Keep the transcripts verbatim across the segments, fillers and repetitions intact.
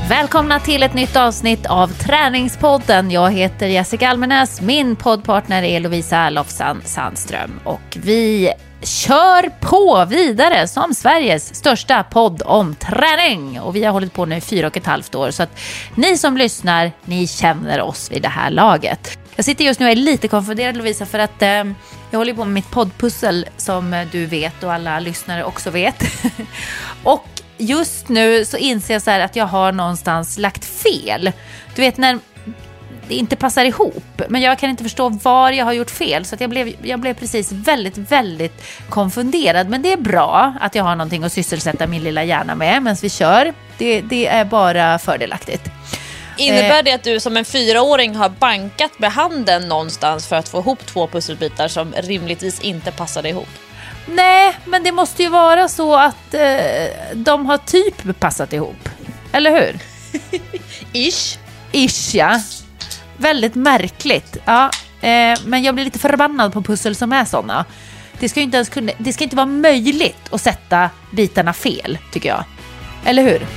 Välkomna till ett nytt avsnitt av Träningspodden. Jag heter Jessica Almenäs, min poddpartner är Lovisa Lofsan Sandström och vi kör på vidare som Sveriges största podd om träning. Och vi har hållit på nu i fyra och ett halvt år så att ni som lyssnar, ni känner oss vid det här laget. Jag sitter just nu och är lite konfunderad, Lovisa, för att eh, jag håller på med mitt poddpussel som du vet och alla lyssnare också vet. Och just nu så inser jag så här att jag har någonstans lagt fel. Du vet när det inte passar ihop. Men jag kan inte förstå var jag har gjort fel. Så att jag, blev, jag blev precis väldigt, väldigt konfunderad. Men det är bra att jag har någonting att sysselsätta min lilla hjärna med medan vi kör. Det, det är bara fördelaktigt. Innebär det att du som en fyraåring har bankat med handen någonstans för att få ihop två pusselbitar som rimligtvis inte passade ihop? Nej, men det måste ju vara så att eh, de har typ passat ihop. Eller hur? Ish. Ish, ja. Väldigt märkligt. Ja, eh, men jag blir lite förbannad på pussel som är såna. Det ska ju inte ens kunna, det ska inte vara möjligt att sätta bitarna fel, tycker jag. Eller hur?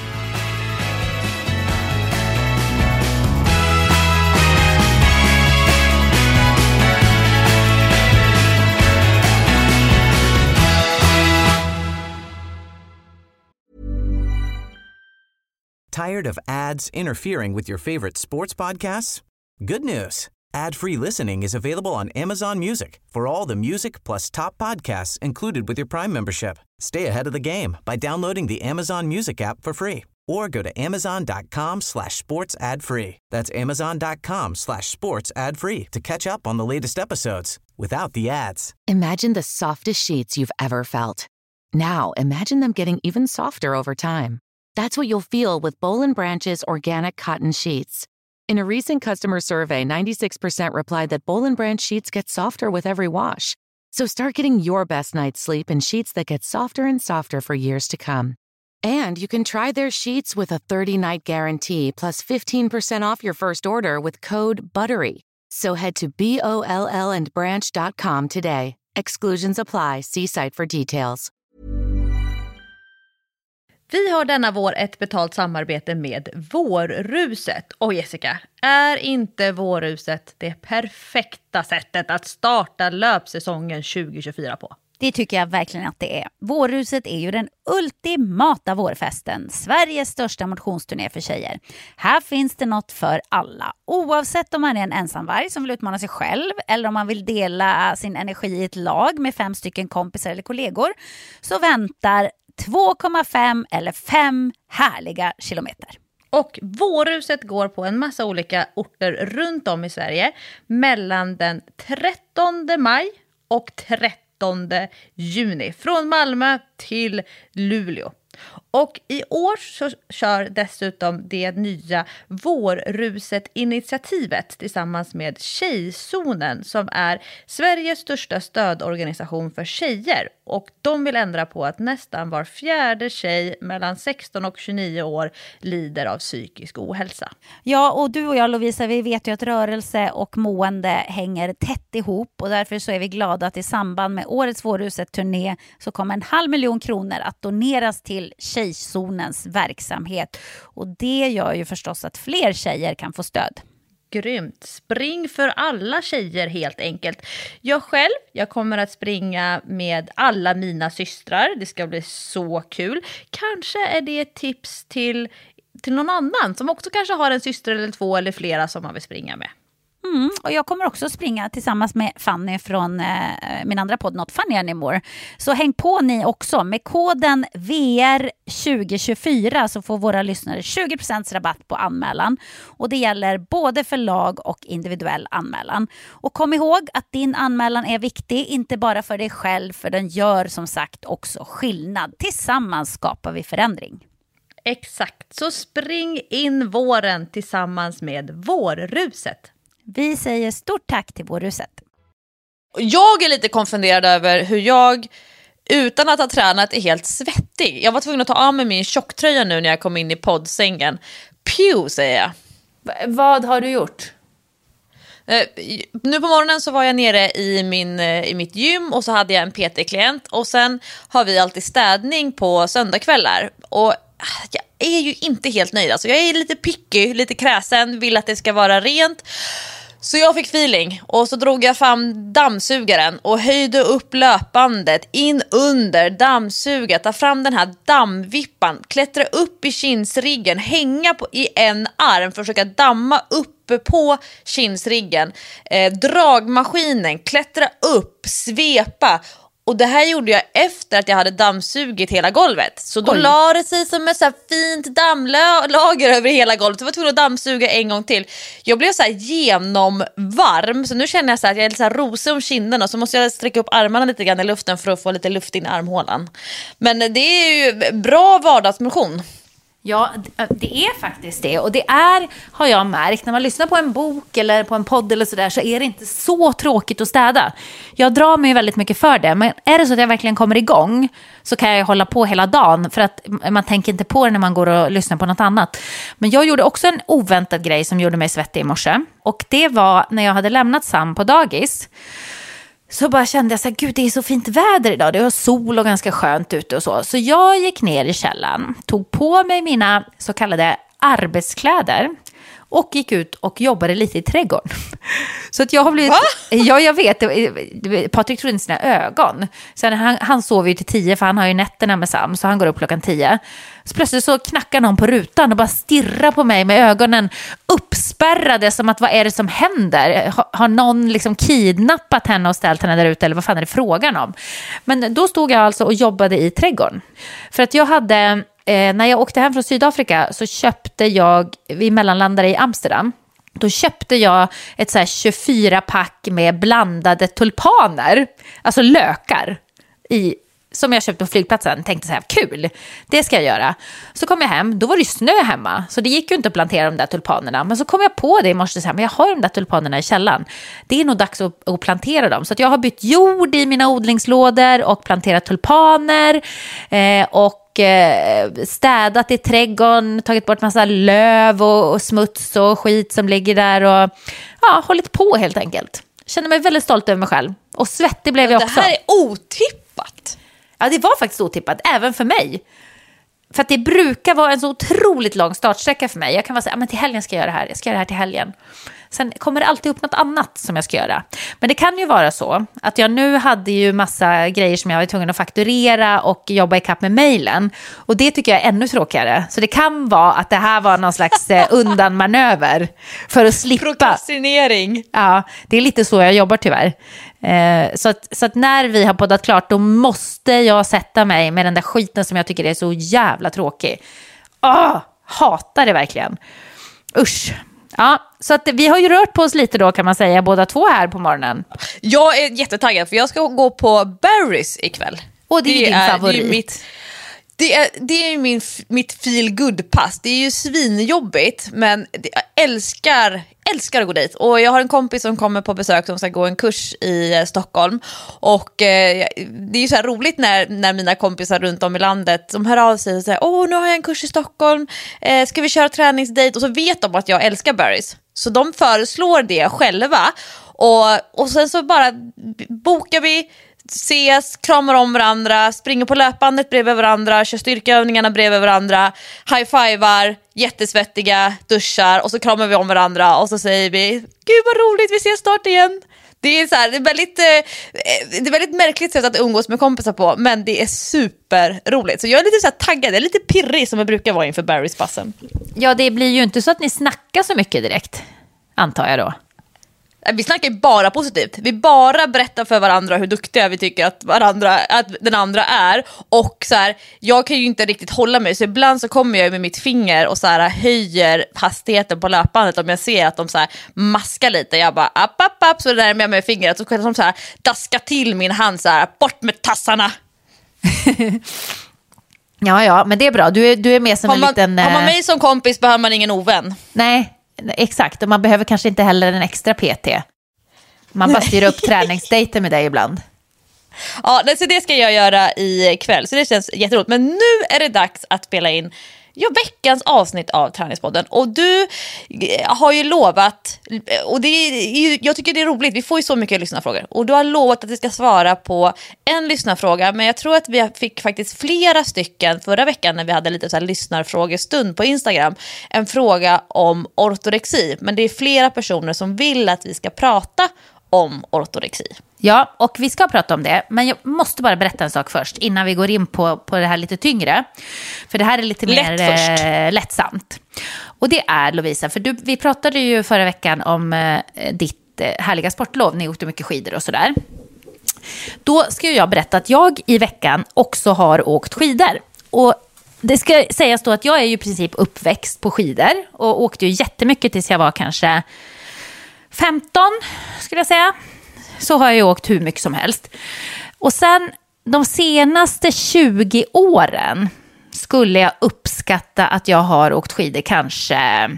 Tired of ads interfering with your favorite sports podcasts? Good news. Ad-free listening is available on Amazon Music for all the music plus top podcasts included with your Prime membership. Stay ahead of the game by downloading the Amazon Music app for free or go to amazon.com slash sports ad free. That's amazon.com slash sports ad free to catch up on the latest episodes without the ads. Imagine the softest sheets you've ever felt. Now imagine them getting even softer over time. That's what you'll feel with Boll and Branch's organic cotton sheets. In a recent customer survey, ninety-six percent replied that Boll and Branch sheets get softer with every wash. So start getting your best night's sleep in sheets that get softer and softer for years to come. And you can try their sheets with a thirty-night guarantee plus fifteen percent off your first order with code BUTTERY. So head to B O L L and branch dot com today. Exclusions apply. See site for details. Vi har denna vår ett betalt samarbete med Vårruset. Och Jessica, är inte Vårruset det perfekta sättet att starta löpsäsongen tjugo tjugofyra på? Det tycker jag verkligen att det är. Vårruset är ju den ultimata vårfesten. Sveriges största motionsturné för tjejer. Här finns det något för alla. Oavsett om man är en ensamvarg som vill utmana sig själv eller om man vill dela sin energi i ett lag med fem stycken kompisar eller kollegor så väntar två komma fem eller fem härliga kilometer. Och Vårruset går på en massa olika orter runt om i Sverige mellan den trettonde maj och trettonde juni. Från Malmö till Luleå. Och i år så kör dessutom det nya Vårruset-initiativet tillsammans med Tjejzonen som är Sveriges största stödorganisation för tjejer. Och de vill ändra på att nästan var fjärde tjej mellan sexton och tjugonio år lider av psykisk ohälsa. Ja, och du och jag, Lovisa, vi vet ju att rörelse och mående hänger tätt ihop och därför så är vi glada att i samband med årets Vårruset-turné så kommer en halv miljon kronor att doneras till Tjejzonens verksamhet. Och det gör ju förstås att fler tjejer kan få stöd. Grymt. Spring för alla tjejer helt enkelt. Jag själv, jag kommer att springa med alla mina systrar. Det ska bli så kul. Kanske är det ett tips till, till någon annan som också kanske har en syster eller två eller flera som man vill springa med. Mm, och jag kommer också springa tillsammans med Fanny från eh, min andra podd Not Funny Anymore. Så häng på ni också. Med koden V R tjugo tjugofyra så får våra lyssnare tjugo procent rabatt på anmälan. Och det gäller både för lag och individuell anmälan. Och kom ihåg att din anmälan är viktig, inte bara för dig själv, för den gör som sagt också skillnad. Tillsammans skapar vi förändring. Exakt, så spring in våren tillsammans med Vårruset. Vi säger stort tack till Vårruset. Jag är lite konfunderad över hur jag utan att ha tränat är helt svettig. Jag var tvungen att ta av mig min tjocktröja nu när jag kom in i poddsängen. Pew, säger jag. V- vad har du gjort? Uh, nu på morgonen så var jag nere i, min, uh, i mitt gym och så hade jag en P T-klient. Och sen har vi alltid städning på söndagskvällar. Och uh, jag är ju inte helt nöjd. Alltså jag är lite picky, lite kräsen, vill att det ska vara rent. Så jag fick feeling och så drog jag fram dammsugaren och höjde upp löpbandet in under dammsuget. Ta fram den här dammvippan, klättra upp i kinsriggen, hänga på, i en arm för att försöka damma uppe på kinsriggen. Eh, dragmaskinen, klättra upp, svepa. Och det här gjorde jag efter att jag hade dammsugit hela golvet. Så då Oj. la det sig som ett så här fint dammlager över hela golvet. Jag var tvungen att dammsuga en gång till. Jag blev så här genomvarm. Så nu känner jag så här att jag är lite så här rosig om kinden. Och så måste jag sträcka upp armarna lite grann i luften för att få lite luft in i armhålan. Men det är ju bra vardagsmotion. Ja, det är faktiskt det. Och det är, har jag märkt, när man lyssnar på en bok eller på en podd eller sådär, så är det inte så tråkigt att städa. Jag drar mig väldigt mycket för det. Men är det så att jag verkligen kommer igång så kan jag hålla på hela dagen. För att man tänker inte på det när man går och lyssnar på något annat. Men jag gjorde också en oväntad grej som gjorde mig svettig i morse. Och det var när jag hade lämnat Sam på dagis. Så bara kände jag så här, gud det är så fint väder idag. Det var sol och ganska skönt ute och så. Så jag gick ner i källaren, tog på mig mina så kallade arbetskläder och gick ut och jobbade lite i trädgården. Så att jag har blivit... Va? Ja, jag vet. Patrik trodde inte sina ögon. Sen han, han sover ju till tio för han har ju nätterna med Sam. Så han går upp klockan tio. Så plötsligt så knackar någon på rutan och bara stirrar på mig med ögonen uppspärrade som att vad är det som händer? Har, har någon liksom kidnappat henne och ställt henne där ute eller vad fan är det frågan om? Men då stod jag alltså och jobbade i trädgården. För att jag hade... Eh, när jag åkte hem från Sydafrika så köpte jag, vi mellanlandade i Amsterdam, då köpte jag ett så här tjugofyra pack med blandade tulpaner, alltså lökar, i, som jag köpte på flygplatsen. Tänkte så här, kul, det ska jag göra. Så kom jag hem, då var det snö hemma, så det gick ju inte att plantera de där tulpanerna. Men så kom jag på det i morse, så här, men jag har de där tulpanerna i källaren. Det är nog dags att, att plantera dem. Så att jag har bytt jord i mina odlingslådor och planterat tulpaner eh, och städat i trädgården, tagit bort massa löv och, och smuts och skit som ligger där och ja, hållit på helt enkelt. Känner mig väldigt stolt över mig själv. Och svettig blev jag också. Det här är otippat. Ja, det var faktiskt otippat, även för mig. För att det brukar vara en så otroligt lång startsträcka för mig. Jag kan vara säga, men till helgen ska jag göra det här. Jag ska göra det här till helgen. Sen kommer det alltid upp något annat som jag ska göra. Men det kan ju vara så att jag nu hade ju massa grejer som jag var tvungen att fakturera och jobba i kapp med mejlen. Och det tycker jag är ännu tråkigare. Så det kan vara att det här var någon slags undanmanöver för att slippa. Prokrastinering. Ja, det är lite så jag jobbar tyvärr. Eh, så, att, så att när vi har poddat klart, då måste jag sätta mig med den där skiten som jag tycker är så jävla tråkig. Åh, hatar det verkligen. Usch. Ja, så att vi har ju rört på oss lite då kan man säga, båda två här på morgonen. Jag är jättetaggad för jag ska gå på Barry's ikväll. Och det är det din är, favorit. Det är mitt, det är, det är min, mitt feel good pass. Det är ju svinjobbigt, men det, jag älskar, älskar att gå dit. Och jag har en kompis som kommer på besök som ska gå en kurs i eh, Stockholm. Och eh, det är ju så här roligt när, när mina kompisar runt om i landet som hör av sig och säger, åh nu har jag en kurs i Stockholm, eh, ska vi köra träningsdate? Och så vet de att jag älskar Barry's. Så de föreslår det själva. Och, och sen så bara bokar vi, ses, kramar om varandra, springer på löpbandet bredvid varandra, kör styrkeövningarna bredvid varandra, high-fivar, jättesvettiga, duschar och så kramar vi om varandra och så säger vi, gud vad roligt, vi ses snart igen. Det är, så här, det är, väldigt, eh, det är väldigt märkligt sätt att umgås med kompisar på, men det är superroligt. Så jag är lite så här taggad, jag är lite pirrig som jag brukar vara inför Barry's passen. Ja, det blir ju inte så att ni snackar så mycket direkt, antar jag då. Vi snackar bara positivt. Vi bara berättar för varandra hur duktiga vi tycker att, varandra, att den andra är. Och så här, jag kan ju inte riktigt hålla mig. Så ibland så kommer jag med mitt finger och så här, höjer hastigheten på löpbandet. Om jag ser att de så här, maskar lite. Jag bara, app, app, app. Så där med med fingret. Så kan de så här, daska till min hand så här, bort med tassarna. Ja, ja, men det är bra. Du är, du är med som har en man, liten... Har man mig som kompis behöver man ingen ovän. Nej, exakt. Och man behöver kanske inte heller en extra P T. Man bara styr upp träningsdejter med dig ibland. Ja, så det ska jag göra i kväll. Så det känns jätteroligt. Men nu är det dags att spela in. Ja, veckans avsnitt av Träningspodden. Och du har ju lovat, och det är, jag tycker det är roligt, vi får ju så mycket lyssnarfrågor. Och du har lovat att vi ska svara på en lyssnarfråga, men jag tror att vi fick faktiskt flera stycken förra veckan när vi hade lite så här lyssnarfrågestund på Instagram. En fråga om ortorexi, men det är flera personer som vill att vi ska prata om ortorexi. Ja, och vi ska prata om det, men jag måste bara berätta en sak först innan vi går in på, på det här lite tyngre. För det här är lite mer Lätt eh, lättsamt. Och det är, Lovisa, för du, vi pratade ju förra veckan om eh, ditt eh, härliga sportlov. Ni åkte mycket skidor och sådär. Då ska jag berätta att jag i veckan också har åkt skidor. Och det ska sägas då att jag är ju i princip uppväxt på skidor och åkte ju jättemycket tills jag var kanske femton, skulle jag säga. Så har jag ju åkt hur mycket som helst. Och sen de senaste tjugo åren skulle jag uppskatta att jag har åkt skidor kanske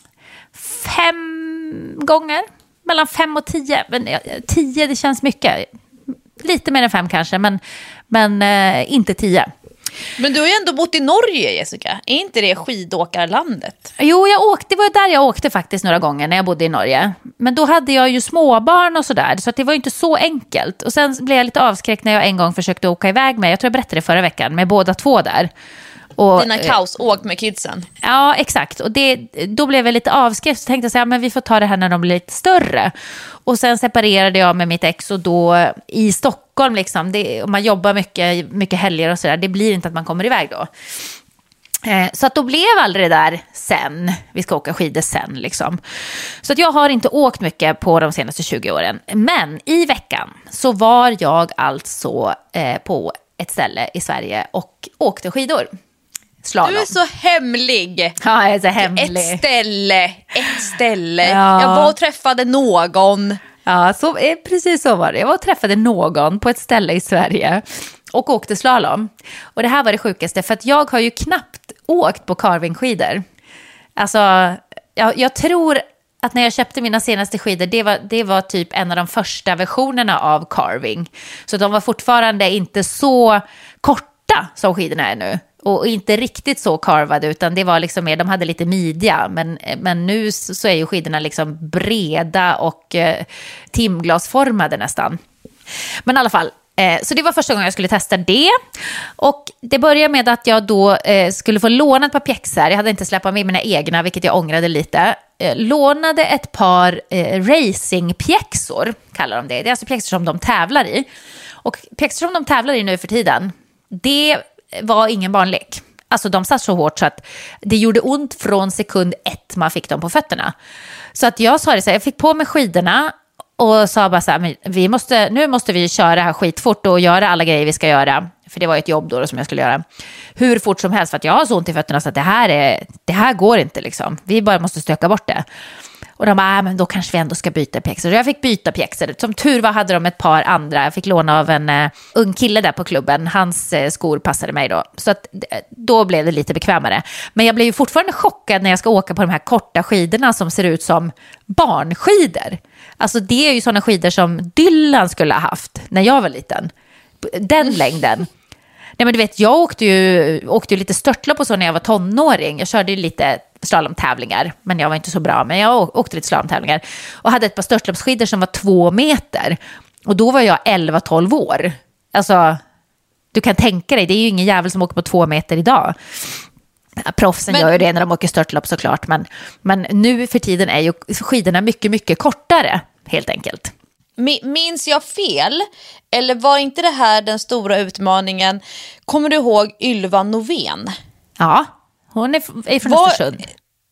fem gånger. Mellan fem och tio. Men tio, det känns mycket. Lite mer än fem kanske, men, men eh, inte tio. Men du har ju ändå bott i Norge, Jessica. Är inte det skidåkarlandet? Jo, jag åkte, det var där jag åkte faktiskt några gånger när jag bodde i Norge. Men då hade jag ju småbarn och sådär, så att det var ju inte så enkelt. Och sen blev jag lite avskräckt när jag en gång försökte åka iväg med, jag tror jag berättade det förra veckan, med båda två där. Och, Dina kaos, åk med kidsen. Ja, exakt. Och det, då blev jag lite avskräckt. Så tänkte jag så här, men vi får ta det här när de blir lite större. Och sen separerade jag med mitt ex och då i Stockholm liksom. Det, och man jobbar mycket, mycket helger och sådär. Det blir inte att man kommer iväg då. Eh, så att då blev aldrig det där sen. Vi ska åka skidor sen liksom. Så att jag har inte åkt mycket på de senaste tjugo åren. Men i veckan så var jag alltså eh, på ett ställe i Sverige och åkte skidor. Slalom. Du är så hemlig. Ja, jag är så hemlig. Ett ställe, ett ställe. Ja. Jag var och träffade någon. Ja, så, precis så var det. Jag var och träffade någon på ett ställe i Sverige och åkte slalom. Och det här var det sjukaste, för att jag har ju knappt åkt på carvingskidor. Alltså, jag, jag tror att när jag köpte mina senaste skidor, det var, det var typ en av de första versionerna av carving. Så de var fortfarande inte så korta som skidorna är nu. Och inte riktigt så carvade, utan det var liksom mer, de hade lite midja. Men, men nu så är ju skidorna liksom breda och eh, timglasformade nästan. Men i alla fall, eh, så det var första gången jag skulle testa det. Och det började med att jag då eh, skulle få låna ett par pjäxor. Jag hade inte släppt med mina egna, vilket jag ångrade lite. Eh, lånade ett par eh, racingpjäxor, kallar de det. Det är alltså pjäxor som de tävlar i. Och pjäxor som de tävlar i nu för tiden, det var ingen barnlek. Alltså de satt så hårt så att det gjorde ont från sekund ett man fick dem på fötterna. Så att jag sa det så här, jag fick på mig skidorna och sa bara så här, men vi måste, nu måste vi köra här skitfort och göra alla grejer vi ska göra. För det var ett jobb då som jag skulle göra. Hur fort som helst, för att jag har så ont i fötterna så att det här, är, det här går inte liksom. Vi bara måste stöka bort det. Och de bara, ah, men då kanske vi ändå ska byta pjäxor. Så jag fick byta pjäxor. Som tur var hade de ett par andra. Jag fick låna av en uh, ung kille där på klubben. Hans uh, skor passade mig då. Så att, då blev det lite bekvämare. Men jag blev ju fortfarande chockad när jag ska åka på de här korta skidorna som ser ut som barnskidor. Alltså det är ju sådana skidor som Dylan skulle ha haft när jag var liten. Den längden. Nej, men du vet, jag åkte ju, åkte ju lite störtlopp och så när jag var tonåring. Jag körde ju lite slalomtävlingar, men jag var inte så bra. Men jag åkte lite slalomtävlingar och hade ett par störtloppsskidor som var två meter. Och då var jag elva tolv år. Alltså, du kan tänka dig, det är ju ingen jävel som åker på två meter idag. Proffsen men, gör ju det när de åker störtlopp såklart. Men, men nu för tiden är ju skidorna mycket, mycket kortare, helt enkelt. Minns jag fel? Eller var inte det här den stora utmaningen? Kommer du ihåg Ylva Novén? Ja, hon är, är från var, Östersund.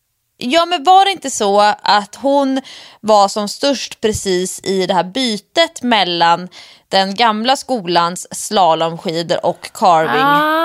Ja, men var det inte så att hon var som störst precis i det här bytet mellan den gamla skolans slalomskidor och carving?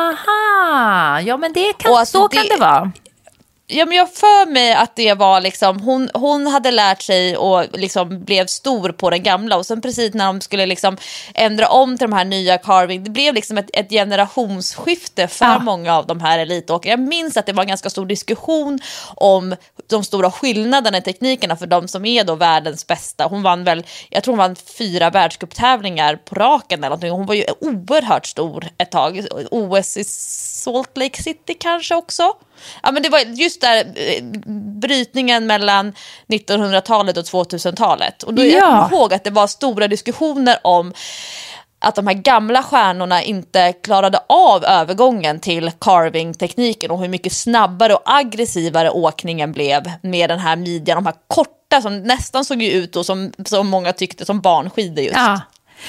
Aha, ja men det kan, så det, kan det vara. Ja, men jag för mig att det var liksom hon, hon hade lärt sig och liksom blev stor på den gamla, och sen precis när de skulle liksom ändra om till de här nya carving, det blev liksom ett, ett generationsskifte för ja. många av de här elitåkarna. Jag minns att det var en ganska stor diskussion om de stora skillnaderna i teknikerna för de som är då världens bästa. Hon vann väl, jag tror hon vann fyra världscuptävlingar på raken eller någonting. Hon var ju oerhört stor ett tag. O S i Salt Lake City kanske också. Ja, men det var just där eh, brytningen mellan nittonhundratalet och tvåtusentalet. Och då Ja. jag kommer ihåg att det var stora diskussioner om att de här gamla stjärnorna inte klarade av övergången till carving-tekniken och hur mycket snabbare och aggressivare åkningen blev med den här midjan, de här korta som nästan såg ju ut och som, som många tyckte som barnskidor just. Ja,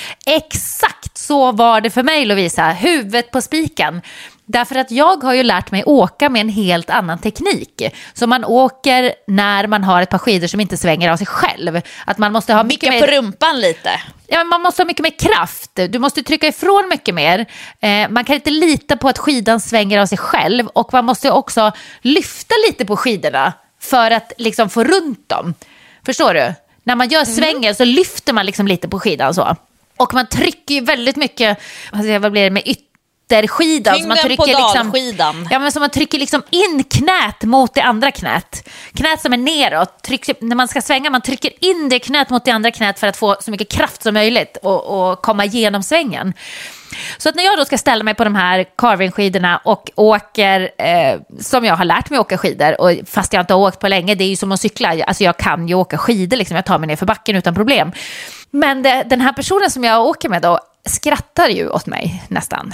exakt så var det för mig, Lovisa. Huvudet på spiken. Därför att jag har ju lärt mig åka med en helt annan teknik. Så man åker när man har ett par skidor som inte svänger av sig själv. Att man måste ha mycket Vicka mer... på rumpan lite. Ja, man måste ha mycket mer kraft. Du måste trycka ifrån mycket mer. Eh, man kan inte lita på att skidan svänger av sig själv. Och man måste också lyfta lite på skidorna för att liksom få runt dem. Förstår du? När man gör svängen mm. så lyfter man liksom lite på skidan så. Och man trycker ju väldigt mycket, alltså, vad blir det med ytterskidan? Tyngden man trycker på liksom, dalskidan. ja, men så man trycker liksom in knät mot det andra knät. Knät som är neråt. Trycker, när man ska svänga, man trycker in det knät mot det andra knät för att få så mycket kraft som möjligt och, och komma igenom svängen. Så att när jag då ska ställa mig på de här carvingskidorna och åker eh, som jag har lärt mig åka skidor, och fast jag inte har åkt på länge, det är ju som att cykla, alltså jag kan ju åka skidor liksom, jag tar mig ner för backen utan problem. Men det, den här personen som jag åker med då skrattar ju åt mig nästan.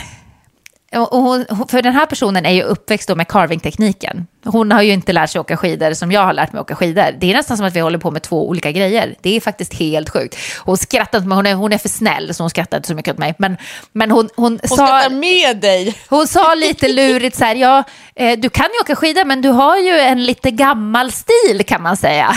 Och hon, för den här personen är ju uppväxt då med carving-tekniken. Hon har ju inte lärt sig åka skidor som jag har lärt mig åka skidor. Det är nästan som att vi håller på med två olika grejer. Det är faktiskt helt sjukt. Hon skrattar inte, men hon är, hon är för snäll så hon skrattar inte så mycket åt mig. Men, men hon, hon, hon sa... skrattar med dig. Hon sa lite lurigt så här, ja, eh, du kan ju åka skidor men du har ju en lite gammal stil kan man säga.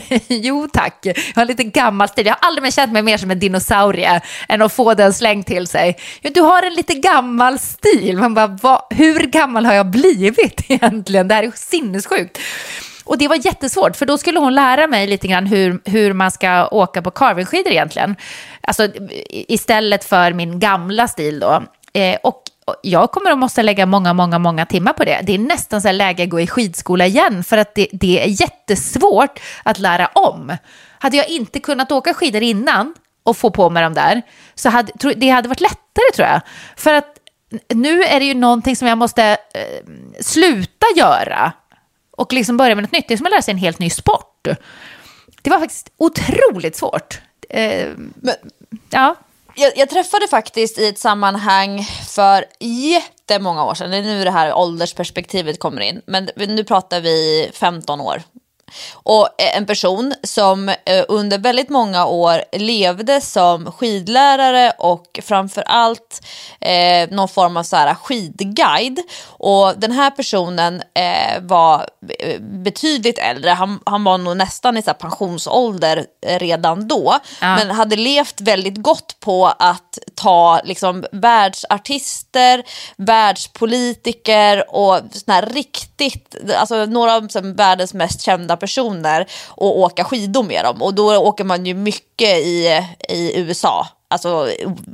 Jo tack, jag har lite gammal stil. Jag har aldrig mer känt mig mer som en dinosaurie än att få den släng till sig. Ja, du har en lite gammal stil. Man bara, vad, hur gammal har jag blivit egentligen? Det här är sinnessjukt. Och det var jättesvårt, för då skulle hon lära mig lite grann hur, hur man ska åka på carvingskidor egentligen. Alltså istället för min gamla stil då. Eh, och jag kommer att måste lägga många, många, många timmar på det. Det är nästan så här läge att gå i skidskola igen, för att det, det är jättesvårt att lära om. Hade jag inte kunnat åka skidor innan och få på mig dem där, så hade det hade varit lättare tror jag. För att nu är det ju någonting som jag måste eh, sluta göra och liksom börja med något nytt. Det är som att lära sig en helt ny sport. Det var faktiskt otroligt svårt. Eh, Men, ja. jag, jag träffade faktiskt i ett sammanhang för jättemånga år sedan. Det är nu det här åldersperspektivet kommer in. Men nu pratar vi femton år. Och en person som under väldigt många år levde som skidlärare och framförallt eh, någon form av så här skidguide. Och den här personen eh, var betydligt äldre. Han, han var nog nästan i så här pensionsålder redan då. Ja. Men hade levt väldigt gott på att ta liksom världsartister, världspolitiker och såna här riktigt, alltså några av liksom, världens mest kända personer och åka skidor med dem. Och då åker man ju mycket i, i U S A. Alltså,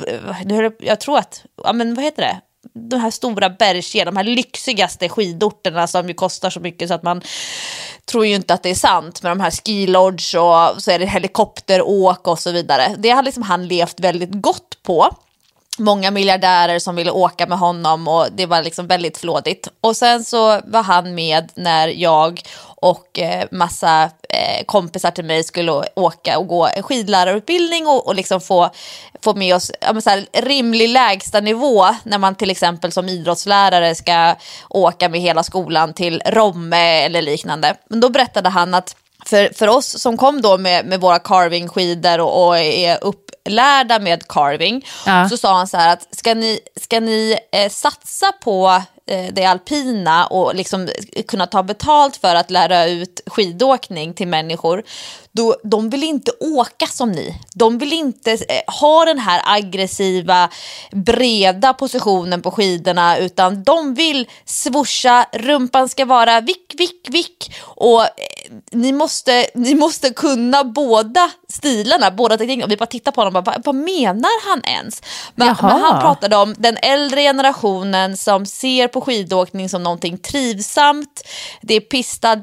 jag tror att, ja men vad heter det? De här stora bergskedjorna, de här lyxigaste skidorterna som ju kostar så mycket så att man tror ju inte att det är sant, med de här ski lodge och så är det helikopteråk och så vidare. Det har liksom han levt väldigt gott på. Många miljardärer som ville åka med honom och det var liksom väldigt flådigt. Och sen så var han med när jag och eh, massa eh, kompisar till mig skulle åka och gå skidlärarutbildning och, och liksom få, få med oss ja, men så här, rimlig lägsta nivå när man till exempel som idrottslärare ska åka med hela skolan till Romme eller liknande. Men då berättade han att för, för oss som kom då med, med våra carvingskidor och, och är upplärda med carving, ja. Så sa han så här att ska ni, ska ni eh, satsa på eh, det alpina och liksom kunna ta betalt för att lära ut skidåkning till människor, då, de vill inte åka som ni. De vill inte eh, ha den här aggressiva, breda positionen på skidorna, utan de vill swoocha, rumpan ska vara vick, vick, vick och eh, ni måste, ni måste kunna båda stilarna, båda teknikerna. Vi bara tittar på honom och bara, vad menar han ens? Men, men han pratade om den äldre generationen som ser på skidåkning som någonting trivsamt. Det är pistad backe,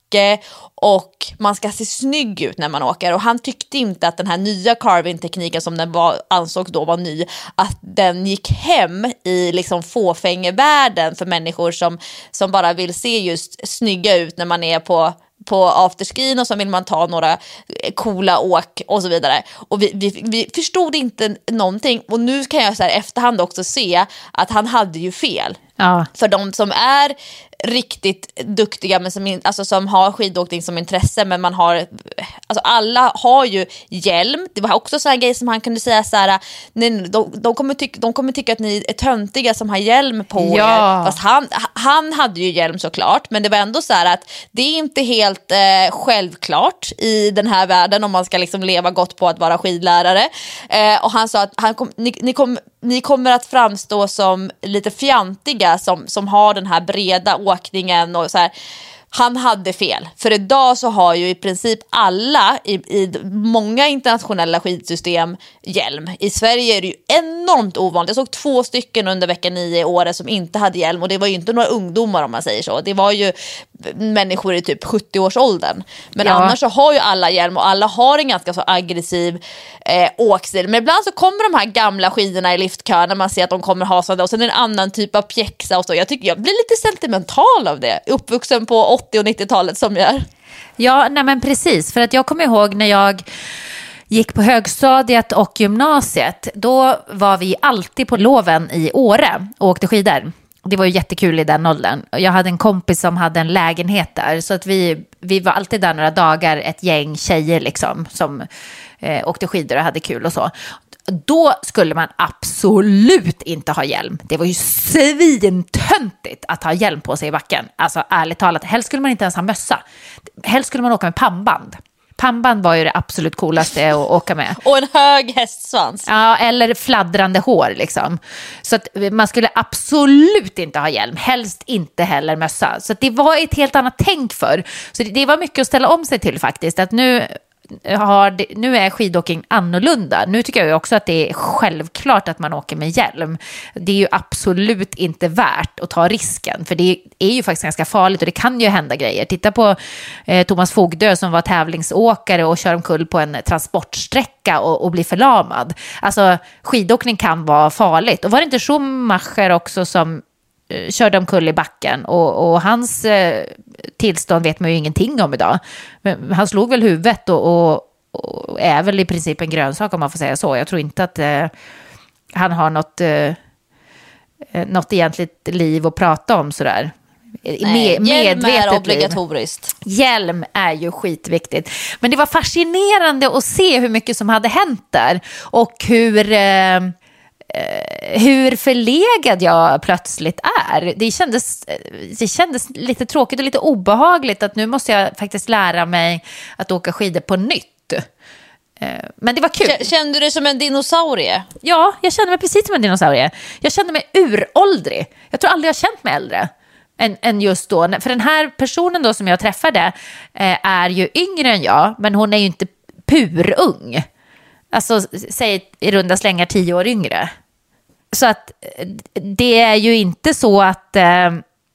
backe och man ska se snygg ut när man åker. Och han tyckte inte att den här nya carving-tekniken som den var, ansågs då var ny, att den gick hem i liksom fåfängevärlden för människor som, som bara vill se just snygga ut när man är på på afterskin, och så vill man ta några coola åk och så vidare. Och vi, vi, vi förstod inte någonting, och nu kan jag så här efterhand också se att han hade ju fel. Ja. För de som är riktigt duktiga, men som, in, alltså som har skidåkning som intresse, men man har, alltså alla har ju hjälm. Det var också så här grej som han kunde säga så här, nej, de, de, kommer tycka, de kommer tycka att ni är töntiga som har hjälm på ja. er. Fast han, han hade ju hjälm såklart, men det var ändå så här att det är inte helt eh, självklart i den här världen om man ska liksom leva gott på att vara skidlärare. Eh, och han sa att han kom, ni, ni, kom, ni kommer att framstå som lite fjantiga som, som har den här breda åkningen och så här. Han hade fel, för idag så har ju i princip alla i, i många internationella skidsystem hjälm. I Sverige är det ju enormt ovanligt. Jag såg två stycken under vecka nio i år som inte hade hjälm, och det var ju inte några ungdomar om man säger så. Det var ju människor i typ sjuttio-årsåldern. Men ja. Annars så har ju alla hjälm, och alla har en ganska så aggressiv eh, åkstil. Men ibland så kommer de här gamla skidorna i liftkön när man ser att de kommer ha sådär, och sen är det en annan typ av pjäxa och så. Jag tycker jag blir lite sentimental av det. Uppvuxen på åttio- och nittiotalet som jag är. Ja, nej men precis. För att jag kommer ihåg när jag gick på högstadiet och gymnasiet, då var vi alltid på loven i Åre och åkte skidor. Det var ju jättekul i den åldern. Jag hade en kompis som hade en lägenhet där, så att vi, vi var alltid där några dagar, ett gäng tjejer liksom, som eh, åkte skidor och hade kul och så. Då skulle man absolut inte ha hjälm. Det var ju svintöntigt att ha hjälm på sig i backen. Alltså ärligt talat, helst skulle man inte ens ha mössa. Helst skulle man åka med pannband. Pannband var ju det absolut coolaste att åka med. Och en hög hästsvans. Ja, eller fladdrande hår liksom. Så att man skulle absolut inte ha hjälm. Helst inte heller mössa. Så att det var ett helt annat tänk för. Så det, det var mycket att ställa om sig till faktiskt. Att nu... Har det, nu är skidåkning annorlunda. Nu tycker jag ju också att det är självklart att man åker med hjälm. Det är ju absolut inte värt att ta risken, för det är ju faktiskt ganska farligt och det kan ju hända grejer. Titta på eh, Thomas Fogdö som var tävlingsåkare och kör omkull på en transportsträcka och, och blir förlamad. Alltså skidåkning kan vara farligt. Och var det inte Schumacher också som körde omkull i backen, och, och hans eh, tillstånd vet man ju ingenting om idag. Men han slog väl huvudet och, och, och är väl i princip en grönsak om man får säga så. Jag tror inte att eh, han har något, eh, något egentligt liv att prata om sådär. Nej, Med, hjälm är obligatoriskt. Liv. Hjälm är ju skitviktigt. Men det var fascinerande att se hur mycket som hade hänt där och hur... Eh, hur förlegad jag plötsligt är. Det kändes, det kändes lite tråkigt och lite obehagligt att nu måste jag faktiskt lära mig att åka skidor på nytt. Men det var kul. Kände du dig som en dinosaurie? Ja, jag kände mig precis som en dinosaurie. Jag kände mig uråldrig. Jag tror aldrig jag känt mig äldre än, än just då. För den här personen då som jag träffade är ju yngre än jag, men hon är ju inte purung. Alltså, säg i runda slängar tio år yngre. Så att det är ju inte så att... Eh,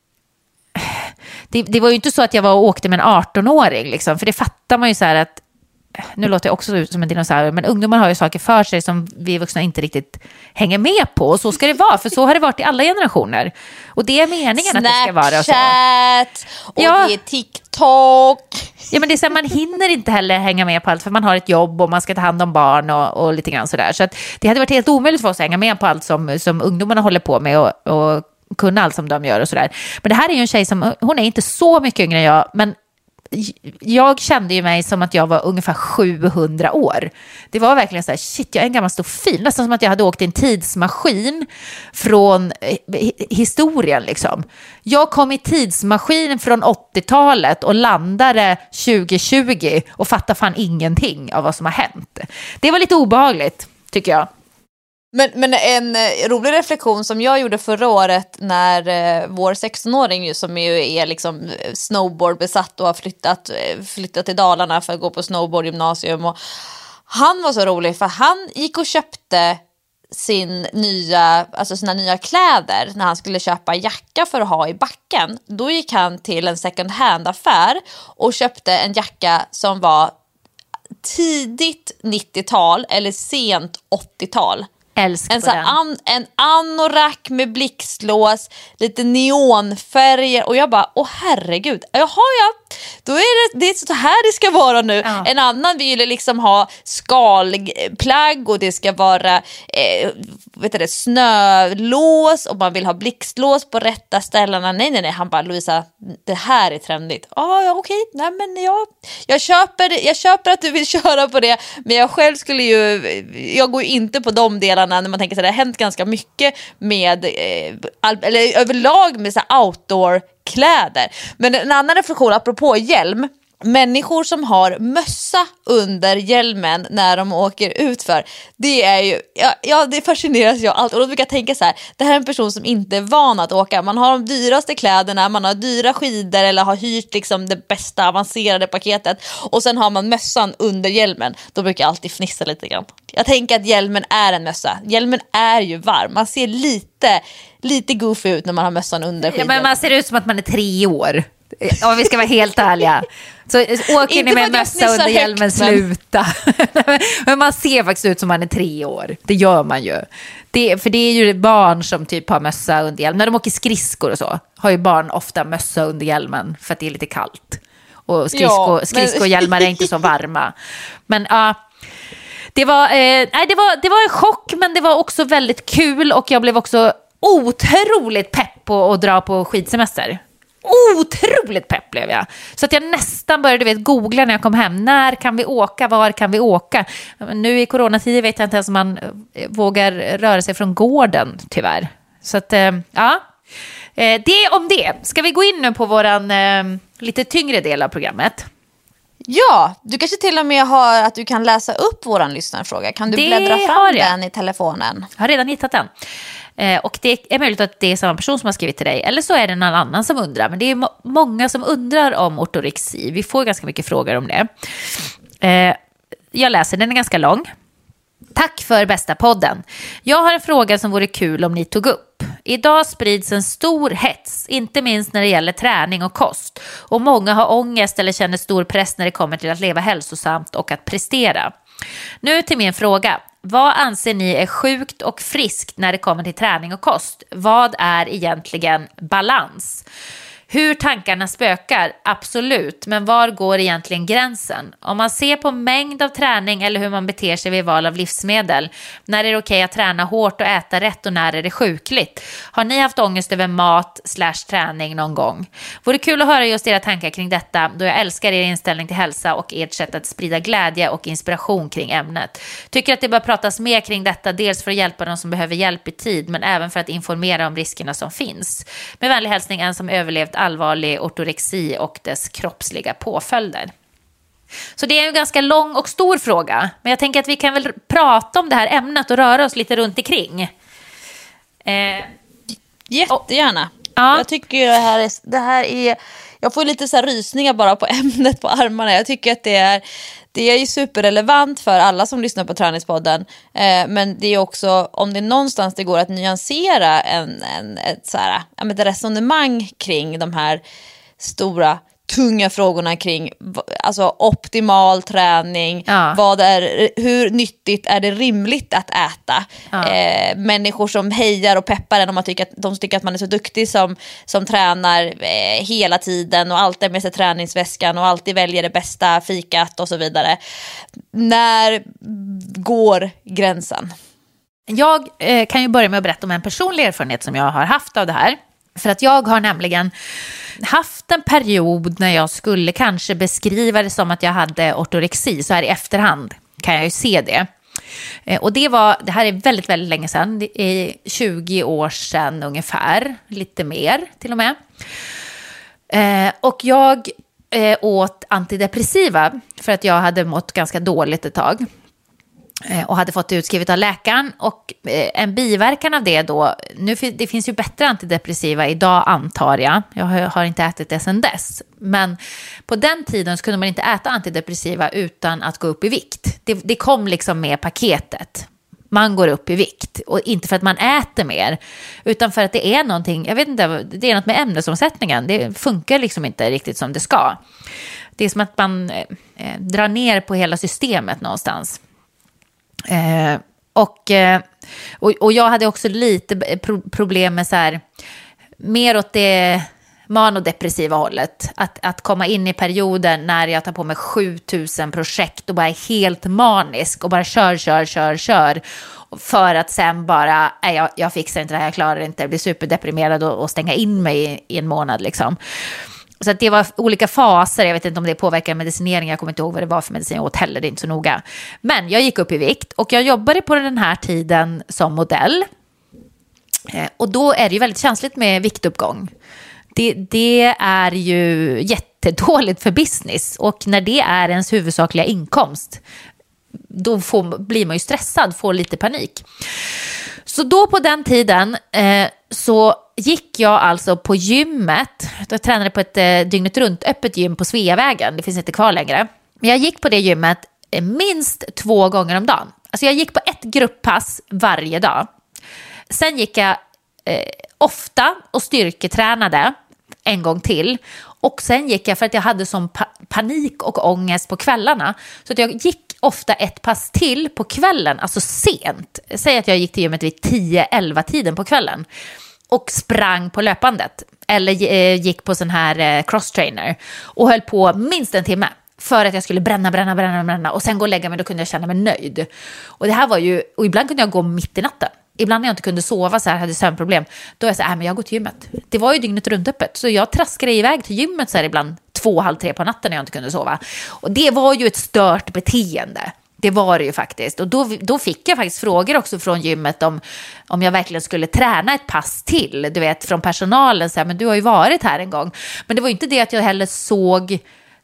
det, det var ju inte så att jag var och åkte med en arton-åring. Liksom, för det fattar man ju så här att... Nu låter jag också ut som en dinosaurie, men ungdomar har ju saker för sig som vi vuxna inte riktigt hänger med på. Och så ska det vara, för så har det varit i alla generationer. Och det är meningen Snapchat, att det ska vara så. Och ja. det är TikTok. Ja, men det är så här, man hinner inte heller hänga med på allt, för man har ett jobb och man ska ta hand om barn och, och lite grann sådär. Så att det hade varit helt omöjligt för oss att hänga med på allt som, som ungdomarna håller på med och, och kunna allt som de gör och sådär. Men det här är ju en tjej som, hon är inte så mycket yngre än jag, men jag kände ju mig som att jag var ungefär sjuhundra år. Det var verkligen så här, shit, jag är en gammal stofil. Nästan som att jag hade åkt i en tidsmaskin från historien liksom. Jag kom i tidsmaskinen från åttiotalet och landade tjugo tjugo och fattade fan ingenting av vad som har hänt. Det var lite obehagligt, tycker jag. Men, men en rolig reflektion som jag gjorde förra året när eh, vår sexton-åring som ju är liksom snowboardbesatt och har flyttat, flyttat till Dalarna för att gå på snowboardgymnasium, och han var så rolig för han gick och köpte sin nya, alltså sina nya kläder när han skulle köpa jacka för att ha i backen. Då gick han till en second hand-affär och köpte en jacka som var tidigt nittiotal eller sent åttiotal. Älsk En, på så den. an, en anorak med blixtlås, lite neonfärger, och jag bara, åh herregud, jaha ja, då är det, det är så här det ska vara nu. Ja. En annan vill liksom ha skalplagg och det ska vara eh, vet du, snölås och man vill ha blixtlås på rätta ställena. Nej, nej, nej, han bara, Lovisa, det här är trendigt. Ah, ja, okej, nej men jag, jag, köper, jag köper att du vill köra på det, men jag själv skulle ju, jag går ju inte på de delarna när man tänker så här, det har hänt ganska mycket med, eh, all, eller överlag med så här outdoor-kläder. Men en annan reflektion apropå hjälm, människor som har mössa under hjälmen när de åker utför, det är ju, ja, ja det fascineras jag allt. Och då brukar jag tänka så här, det här är en person som inte är van att åka. Man har de dyraste kläderna, man har dyra skidor eller har hyrt liksom det bästa avancerade paketet, och sen har man mössan under hjälmen. Då brukar jag alltid fnissa lite grann. Jag tänker att hjälmen är en mössa. Hjälmen är ju varm. Man ser lite, lite goofy ut när man har mössan under skidor. Ja, men man ser ut som att man är tre år. Om vi ska vara helt ärliga. Så åker ni med en mössa under hjälmen, men sluta. Men man ser faktiskt ut som man är tre år. Det gör man ju. Det, för det är ju barn som typ har mössa under hjälmen. När de åker skridskor och så har ju barn ofta mössa under hjälmen för att det är lite kallt. Och skridsko, ja, skridskohjälmar är inte så varma. Men ja... Det var, eh, nej, det, var, det var en chock, men det var också väldigt kul, och jag blev också otroligt pepp på att dra på skidsemester. Otroligt pepp blev jag. Så att jag nästan började vet, googla när jag kom hem. När kan vi åka? Var kan vi åka? Nu i coronatider vet jag inte ens om man vågar röra sig från gården, tyvärr. Så att, eh, ja. Eh, det om det. Ska vi gå in nu på våran eh, lite tyngre del av programmet? Ja, du kanske till och med har att du kan läsa upp våran lyssnarfråga. Kan du Det bläddra har fram jag. den i telefonen? Jag har redan hittat den. Eh, och det är möjligt att det är samma person som har skrivit till dig. Eller så är det någon annan som undrar. Men det är må- många som undrar om ortorexi. Vi får ganska mycket frågor om det. Eh, jag läser, den är ganska lång. Tack för bästa podden. Jag har en fråga som vore kul om ni tog upp. Idag sprids en stor hets, inte minst när det gäller träning och kost. Och många har ångest eller känner stor press när det kommer till att leva hälsosamt och att prestera. Nu till min fråga. Vad anser ni är sjukt och friskt när det kommer till träning och kost? Vad är egentligen balans? Hur tankarna spökar, absolut, men var går egentligen gränsen? Om man ser på mängd av träning eller hur man beter sig vid val av livsmedel, när är det okej att träna hårt och äta rätt och när är det sjukligt? Har ni haft ångest över mat slash träning någon gång? Vore kul att höra just era tankar kring detta, då jag älskar er inställning till hälsa och ert sätt att sprida glädje och inspiration kring ämnet. Tycker att det bör pratas mer kring detta, dels för att hjälpa de som behöver hjälp i tid, men även för att informera om riskerna som finns. Med vänlig hälsning, en som överlevt allvarlig ortorexi och dess kroppsliga påföljder. Så det är en ganska lång och stor fråga, men jag tänker att vi kan väl prata om det här ämnet och röra oss lite runt omkring. Eh, Jättegärna. Ja. Jag tycker det här är, det här är jag får lite så här rysningar bara på ämnet på armarna. Jag tycker att det är det är ju superrelevant för alla som lyssnar på Träningspodden. Eh, men det är också, om det är någonstans det går att nyansera en, en, ett, så här, ett resonemang kring de här stora, tunga frågorna kring alltså optimal träning, ja. vad är, hur nyttigt är det rimligt att äta, ja. eh, människor som hejar och peppar en om man tycker att, de tycker att man är så duktig som, som tränar eh, hela tiden och alltid med sig träningsväskan och alltid väljer det bästa fikat och så vidare. När går gränsen? Jag eh, kan ju börja med att berätta om en personlig erfarenhet som jag har haft av det här. För att jag har nämligen haft en period när jag skulle kanske beskriva det som att jag hade ortorexi. Så här i efterhand kan jag ju se det. Eh, och det var, det här är väldigt, väldigt länge sedan. Det är tjugo år sedan ungefär. Lite mer till och med. Eh, och jag eh, åt antidepressiva för att jag hade mått ganska dåligt ett tag. Och hade fått det utskrivet av läkaren. Och en biverkan av det då, nu, det finns ju bättre antidepressiva idag antar jag. Jag har inte ätit det sedan dess. Men på den tiden så kunde man inte äta antidepressiva utan att gå upp i vikt. Det, det kom liksom med paketet. man går upp i vikt. Och inte för att man äter mer, utan för att det är någonting, jag vet inte, det är något med ämnesomsättningen. Det funkar liksom inte riktigt som det ska. Det är som att man eh, drar ner på hela systemet någonstans. Eh, och, eh, och, och jag hade också lite pro- problem med så här, mer åt det manodepressiva hållet. Att, att komma in i perioden när jag tar på mig sjutusen projekt och bara är helt manisk och bara kör, kör, kör, kör. För att sen bara, nej, jag, jag fixar inte det här, jag klarar det inte, jag blir superdeprimerad och, och stänga in mig i, i en månad liksom. Så att det var olika faser, jag vet inte om det påverkar medicinering, jag kommer inte ihåg vad det var för medicin jag åt heller, det är inte så noga. Men jag gick upp i vikt och jag jobbade på den här tiden som modell. Och då är det ju väldigt känsligt med viktuppgång. Det, det är ju jättedåligt för business, och när det är ens huvudsakliga inkomst, då får, blir man ju stressad, får lite panik. Så då på den tiden eh, så gick jag alltså på gymmet. Jag tränade på ett eh, dygnet runt öppet gym på Sveavägen. Det finns inte kvar längre. Men jag gick på det gymmet eh, minst två gånger om dagen. Alltså jag gick på ett grupppass varje dag. Sen gick jag eh, ofta och styrketränade en gång till. Och sen gick jag, för att jag hade sån pa- panik och ångest på kvällarna, så att jag gick ofta ett pass till på kvällen, alltså sent. Säg att jag gick till gymmet vid tio elva tiden på kvällen och sprang på löpandet. Eller eh, gick på sån här eh, cross-trainer och höll på minst en timme. För att jag skulle bränna, bränna, bränna, bränna. Och sen gå och lägga mig, då kunde jag känna mig nöjd. Och det här var ju, och ibland kunde jag gå mitt i natten. Ibland när jag inte kunde sova så här, hade sömnproblem, då är jag så här, äh, men jag går till gymmet. Det var ju dygnet runt öppet, så jag traskade iväg till gymmet så här ibland två, halv tre på natten när jag inte kunde sova. Och det var ju ett stört beteende. Det var det ju faktiskt. Och då, då fick jag faktiskt frågor också från gymmet om, om jag verkligen skulle träna ett pass till. Du vet, från personalen, så här, men du har ju varit här en gång. Men det var ju inte det att jag heller såg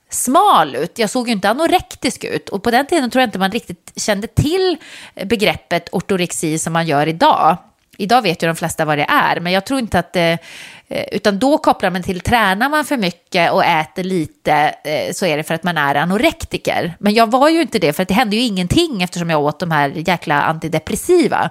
smal ut. Jag såg ju inte anorektisk ut. Och på den tiden tror jag inte man riktigt kände till begreppet ortorexi som man gör idag. Idag vet ju de flesta vad det är. Men jag tror inte att det, utan då kopplar man till, tränar man för mycket och äter lite, så är det för att man är anorektiker. Men jag var ju inte det, för att det hände ju ingenting eftersom jag åt de här jäkla antidepressiva.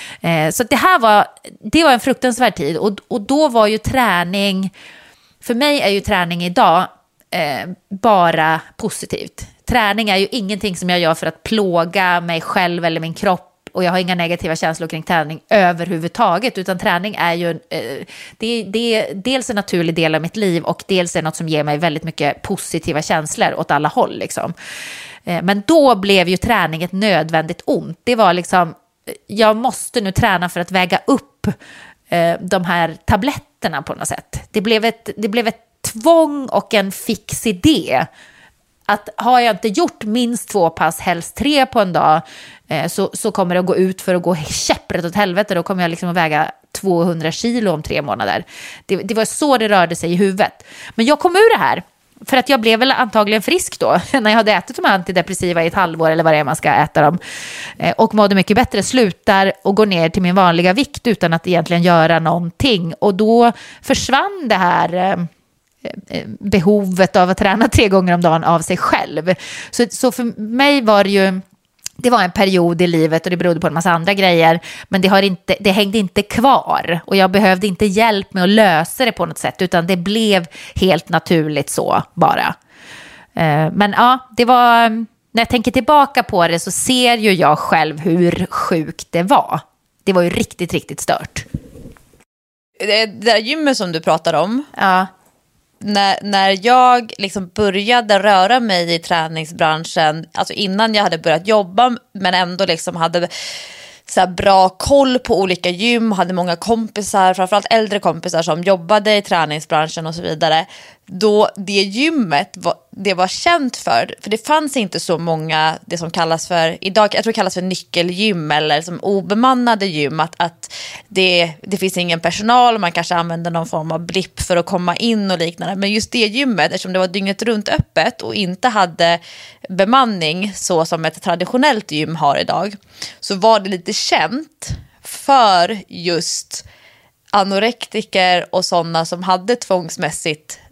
Så det här var, det var en fruktansvärd tid. Och, och då var ju träning, för mig är ju träning idag Eh, bara positivt. Träning är ju ingenting som jag gör för att plåga mig själv eller min kropp, och jag har inga negativa känslor kring träning överhuvudtaget, utan träning är ju eh, det, det är dels en naturlig del av mitt liv, och dels är något som ger mig väldigt mycket positiva känslor åt alla håll liksom. eh, men då blev ju träning ett nödvändigt ont. Det var liksom, jag måste nu träna för att väga upp eh, de här tabletterna på något sätt. Det blev ett, det blev ett tvång och en fix idé. Att har jag inte gjort minst två pass, helst tre på en dag, eh, så, så kommer det att gå ut för att gå käpprätt åt helvete. Då kommer jag liksom att väga tvåhundra kilo om tre månader. Det, det var så det rörde sig i huvudet. Men jag kom ur det här. För att jag blev väl antagligen frisk då, när jag hade ätit de här antidepressiva i ett halvår eller vad det är man ska äta dem. Eh, och mådde mycket bättre, slutar och går ner till min vanliga vikt utan att egentligen göra någonting. Och då försvann det här Eh, behovet av att träna tre gånger om dagen av sig själv. Så, så för mig var det ju, det var en period i livet, och det berodde på en massa andra grejer, men det, har inte, det hängde inte kvar, och jag behövde inte hjälp med att lösa det på något sätt, utan det blev helt naturligt så bara. Men ja, det var, när jag tänker tillbaka på det så ser ju jag själv hur sjukt det var. Det var ju riktigt, riktigt stört. Det där gymmet som du pratar om, ja. När, när jag liksom började röra mig i träningsbranschen, alltså innan jag hade börjat jobba, men ändå liksom hade så här bra koll på olika gym, hade många kompisar, framförallt äldre kompisar som jobbade i träningsbranschen och så vidare. Då det gymmet var, det var känt för, för det fanns inte så många, det som kallas för, idag, jag tror det kallas för nyckelgym eller som obemannade gym, att, att det, det finns ingen personal, man kanske använder någon form av blipp för att komma in och liknande. Men just det gymmet, eftersom det var dygnet runt öppet och inte hade bemanning så som ett traditionellt gym har idag, så var det lite känt för just anorektiker och sådana som hade tvångsmässigt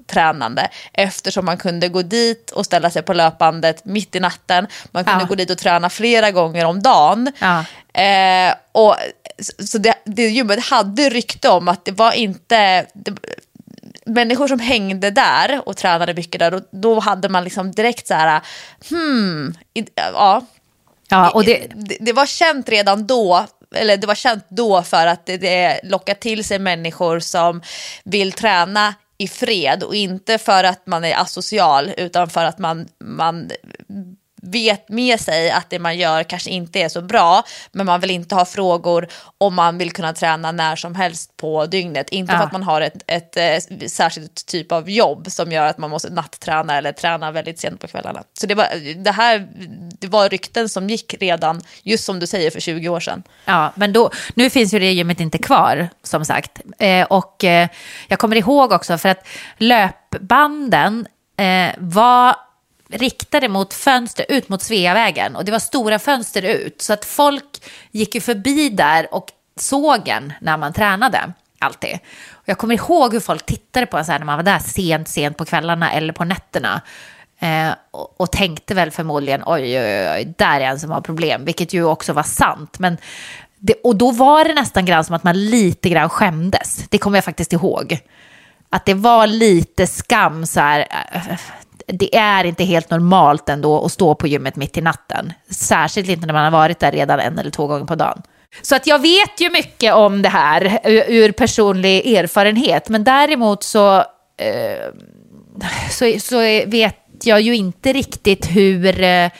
tränande, eftersom man kunde gå dit och ställa sig på löpbandet mitt i natten. Man kunde Ja. gå dit och träna flera gånger om dagen. Ja. Eh, och så det, det gymmet hade rykte om att det var inte det, människor som hängde där och tränade mycket där, och då hade man liksom direkt så här hmm, i, ja. Ja, och det, det, det var känt redan då, eller det var känt då för att det, det lockar till sig människor som vill träna i fred, och inte för att man är asocial, utan för att man, man vet med sig att det man gör kanske inte är så bra, men man vill inte ha frågor om man vill kunna träna när som helst på dygnet. Inte Ja. för att man har ett, ett, ett särskilt typ av jobb som gör att man måste nattträna eller träna väldigt sent på kvällarna. Så det var, det här, det var rykten som gick redan, just som du säger, för tjugo år sedan. ja, men då, nu finns ju det gymmet inte kvar, som sagt. Eh, och eh, jag kommer ihåg också, för att löpbanden eh, var riktade mot fönster ut mot Sveavägen, och det var stora fönster ut, så att folk gick ju förbi där och såg en när man tränade alltid. Och jag kommer ihåg hur folk tittade på en så här när man var där sent, sent på kvällarna eller på nätterna, eh, och, och tänkte väl förmodligen oj, oj, oj, där är en som har problem, vilket ju också var sant. Men det, och då var det nästan grann som att man lite grann skämdes. Det kommer jag faktiskt ihåg. Att det var lite skam så här. Det är inte helt normalt ändå att stå på gymmet mitt i natten. Särskilt inte när man har varit där redan en eller två gånger på dagen. Så att jag vet ju mycket om det här ur personlig erfarenhet. Men däremot så, eh, så, så vet jag ju inte riktigt hur, eh,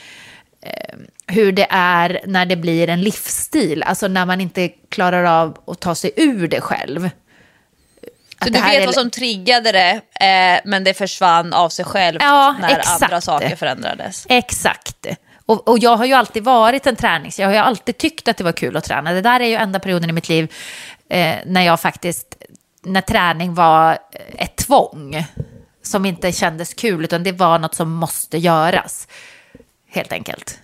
hur det är när det blir en livsstil. Alltså när man inte klarar av att ta sig ur det själv. Så du vet är... vad som triggade det, eh, men det försvann av sig själv, ja, när exakt. andra saker förändrades. Exakt. Och, och jag har ju alltid varit en tränings. Jag har ju alltid tyckt att det var kul att träna. Det där är ju enda perioden i mitt liv eh, när jag faktiskt, när träning var ett tvång som inte kändes kul, utan det var något som måste göras. Helt enkelt.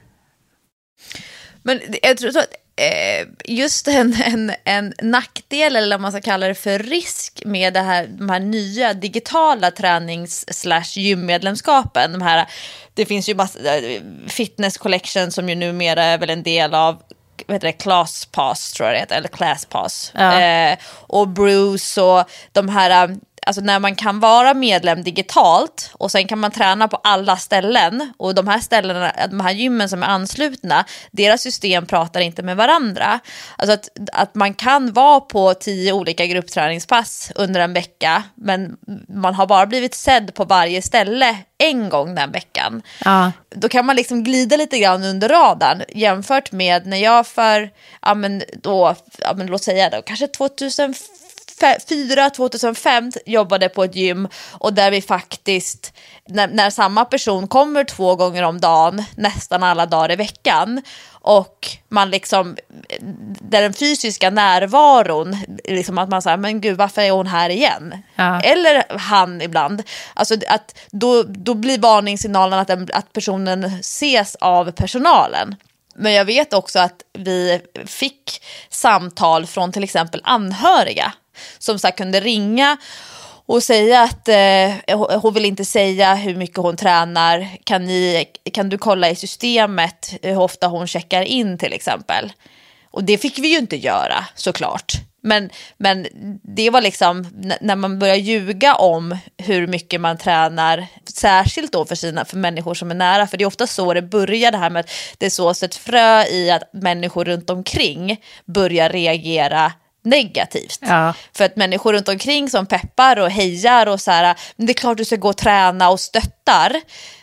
Men jag tror att just en, en, en nackdel, eller om man ska kalla det för risk, med det här, de här nya digitala tränings-slash-gymmedlemskapen. De här, det finns ju massa, fitness collection som ju numera är väl en del av, vad heter det, ClassPass tror jag det heter, eller ClassPass. Ja. Eh, och Bruce och de här, alltså när man kan vara medlem digitalt och sen kan man träna på alla ställen, och de här ställena, de här gymmen som är anslutna, deras system pratar inte med varandra. Alltså att, att man kan vara på tio olika gruppträningspass under en vecka, men man har bara blivit sedd på varje ställe en gång den veckan. Ja. Då kan man liksom glida lite grann under radarn, jämfört med när jag för, ja men då, ja men låt säga då, kanske tjugohundrafyra tjugohundrafem jobbade på ett gym, och där vi faktiskt, när, när samma person kommer två gånger om dagen, nästan alla dagar i veckan, och man liksom, där den fysiska närvaron, liksom att man säger, men gud, varför är hon här igen? Ja. Eller han ibland. Alltså att då, då blir varningssignalen att, den, att personen ses av personalen. Men jag vet också att vi fick samtal från till exempel anhöriga som så här kunde ringa och säga att eh, hon vill inte säga hur mycket hon tränar. Kan, ni, kan du kolla i systemet hur ofta hon checkar in till exempel? Och det fick vi ju inte göra, såklart. Men, men det var liksom, när man börjar ljuga om hur mycket man tränar, särskilt då för, sina, för människor som är nära. För det är ofta så det börjar, det här med att det sås ett frö i att människor runt omkring börjar reagera negativt. Ja. För att människor runt omkring som peppar och hejar och så här, men det är klart du ska gå och träna och stöttar.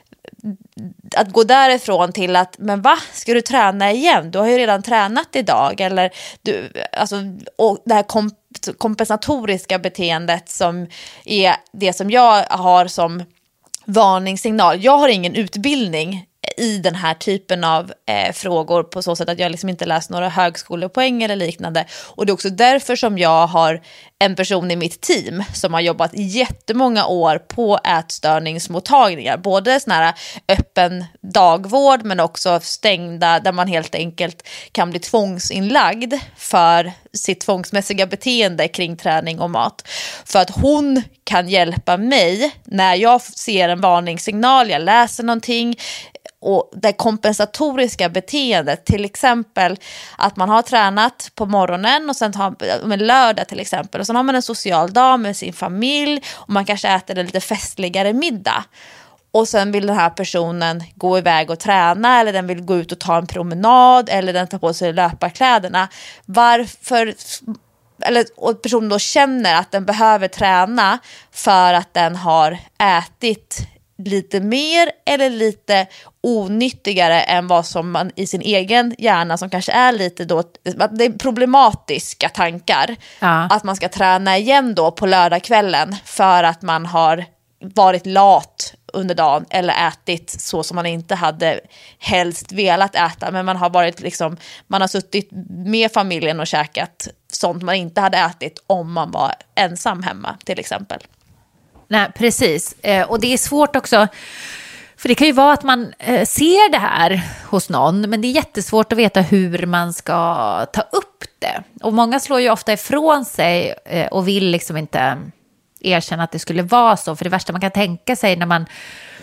Att gå därifrån till att, men va, ska du träna igen? Du har ju redan tränat idag. Eller du, alltså, och det här komp- kompensatoriska beteendet som är det som jag har som varningssignal. Jag har ingen utbildning i den här typen av eh, frågor på så sätt att jag liksom inte läst några högskolepoäng eller liknande. Och det är också därför som jag har en person i mitt team som har jobbat jättemånga år på ätstörningsmottagningar. Både sån här öppen dagvård men också stängda där man helt enkelt kan bli tvångsinlagd för sitt tvångsmässiga beteende kring träning och mat. För att hon kan hjälpa mig när jag ser en varningssignal, jag läser någonting och det kompensatoriska beteendet, till exempel att man har tränat på morgonen och sen tar en lördag till exempel och sen har man en social dag med sin familj och man kanske äter en lite festligare middag. Och sen vill den här personen gå iväg och träna eller den vill gå ut och ta en promenad eller den tar på sig löparkläderna. Varför, eller, och personen då känner att den behöver träna för att den har ätit lite mer eller lite onyttigare än vad som man i sin egen hjärna som kanske är lite då, det är problematiska tankar. Ja. Att man ska träna igen då på lördagskvällen för att man har varit lat under dagen eller ätit så som man inte hade helst velat äta, men man har varit liksom, man har suttit med familjen och käkat sånt man inte hade ätit om man var ensam hemma till exempel. Nej, precis. Eh, och det är svårt också, för det kan ju vara att man eh, ser det här hos någon, men det är jättesvårt att veta hur man ska ta upp det. Och många slår ju ofta ifrån sig eh, och vill liksom inte erkänna att det skulle vara så. För det värsta man kan tänka sig när man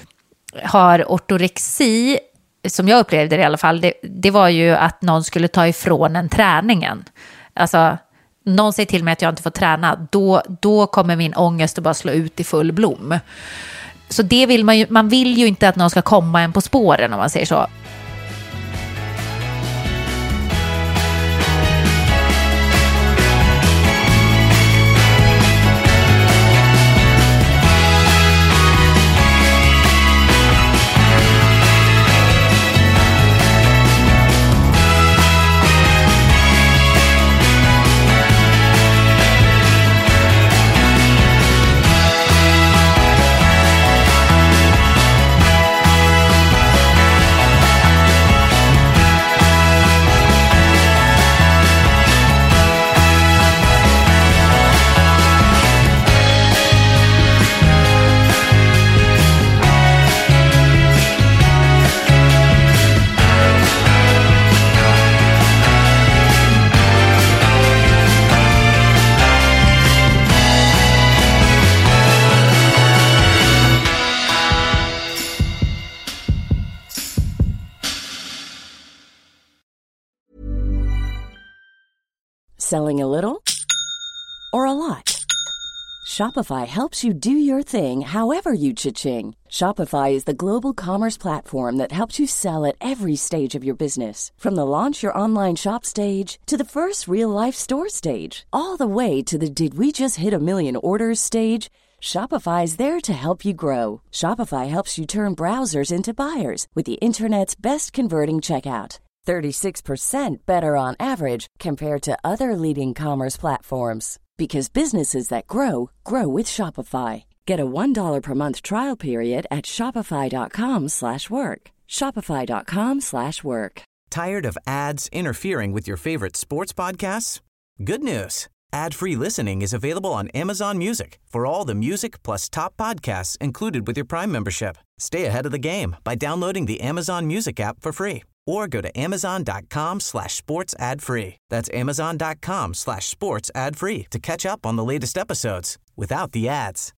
har ortorexi, som jag upplevde det i alla fall, det, det var ju att någon skulle ta ifrån en träningen. Alltså, någon säger till mig att jag inte får träna, då, då kommer min ångest att bara slå ut i full blom. Så det vill man ju, man vill ju inte att någon ska komma en på spåren om man säger så. Selling a little or a lot? Shopify helps you do your thing however you cha-ching. Shopify is the global commerce platform that helps you sell at every stage of your business. From the launch your online shop stage to the first real-life store stage, all the way to the did we just hit a million orders stage. Shopify is there to help you grow. Shopify helps you turn browsers into buyers with the internet's best converting checkout. thirty-six percent better on average compared to other leading commerce platforms. Because businesses that grow, grow with Shopify. Get a one dollar per month trial period at shopify.com slash work. Shopify.com slash work. Tired of ads interfering with your favorite sports podcasts? Good news. Ad-free listening is available on Amazon Music for all the music plus top podcasts included with your Prime membership. Stay ahead of the game by downloading the Amazon Music app for free or go to amazon.com slash sports ad free. That's amazon.com slash sports ad free to catch up on the latest episodes without the ads.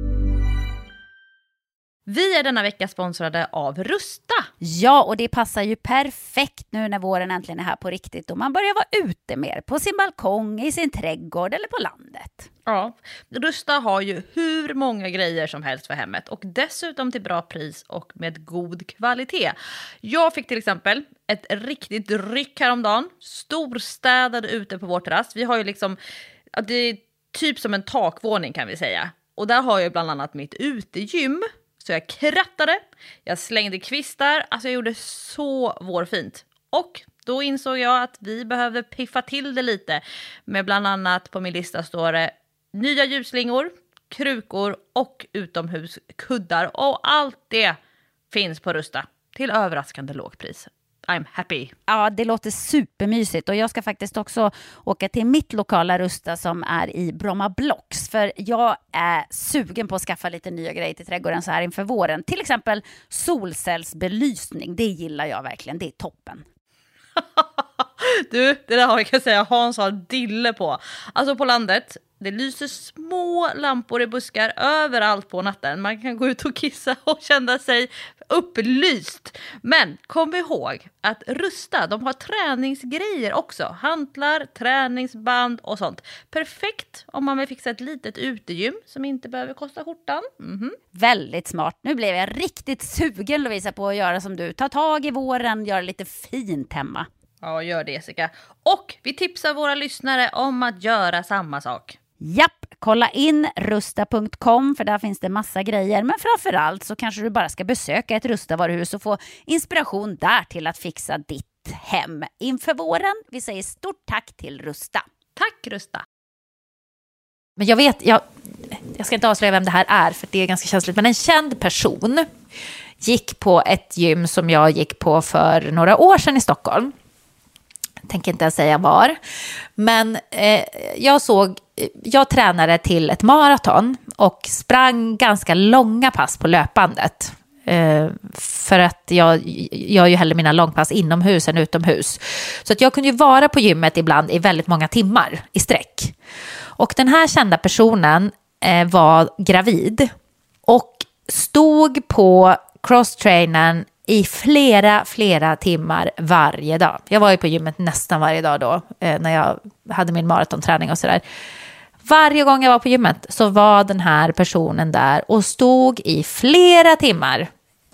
Vi är denna vecka sponsrade av Rusta. Ja, och det passar ju perfekt nu när våren äntligen är här på riktigt och man börjar vara ute mer på sin balkong, i sin trädgård eller på landet. Ja, Rusta har ju hur många grejer som helst för hemmet och dessutom till bra pris och med god kvalitet. Jag fick till exempel ett riktigt ryck häromdagen, storstädade ute på vår terrass. Vi har ju liksom, det är typ som en takvåning kan vi säga. Och där har jag bland annat mitt utegym. Så jag krattade, jag slängde kvistar, alltså jag gjorde så vårfint. Och då insåg jag att vi behövde piffa till det lite. Med bland annat på min lista står det nya ljusslingor, krukor och utomhuskuddar. Och allt det finns på Rusta. till överraskande lågpris. I'm happy. Ja, det låter supermysigt och jag ska faktiskt också åka till mitt lokala Rusta som är i Bromma Blocks. För jag är sugen på att skaffa lite nya grejer till trädgården så här inför våren. Till exempel solcellsbelysning, det gillar jag verkligen, det är toppen. Du, det där har jag kan säga Hans har dille på. Alltså på landet, det lyser små lampor i buskar överallt på natten. Man kan gå ut och kissa och känna sig upplyst. Men kom ihåg att Rusta, de har träningsgrejer också. Hantlar, träningsband och sånt. Perfekt om man vill fixa ett litet utegym som inte behöver kosta skjortan. Mm-hmm. Väldigt smart. Nu blev jag riktigt sugen, Lovisa, på att göra som du. Ta tag i våren, göra lite fint hemma. Ja, gör det, Jessica. Och vi tipsar våra lyssnare om att göra samma sak. Japp, kolla in rusta punkt com för där finns det massa grejer. Men framförallt så kanske du bara ska besöka ett Rusta-varuhus och få inspiration där till att fixa ditt hem inför våren. Vi säger stort tack till Rusta. Tack Rusta. Men jag vet, jag, jag ska inte avslöja vem det här är för det är ganska känsligt. Men en känd person gick på ett gym som jag gick på för några år sedan i Stockholm. Jag tänker inte säga var. Men eh, jag såg, jag tränade till ett maraton och sprang ganska långa pass på löpandet. Eh, för att jag gör ju hellre mina långpass inomhus än utomhus. Så att jag kunde ju vara på gymmet ibland i väldigt många timmar i sträck. Och den här kända personen eh, var gravid och stod på crosstrainern i flera, flera timmar varje dag. Jag var ju på gymmet nästan varje dag då eh, när jag hade min maratonträning och sådär. Varje gång jag var på gymmet så var den här personen där och stod i flera timmar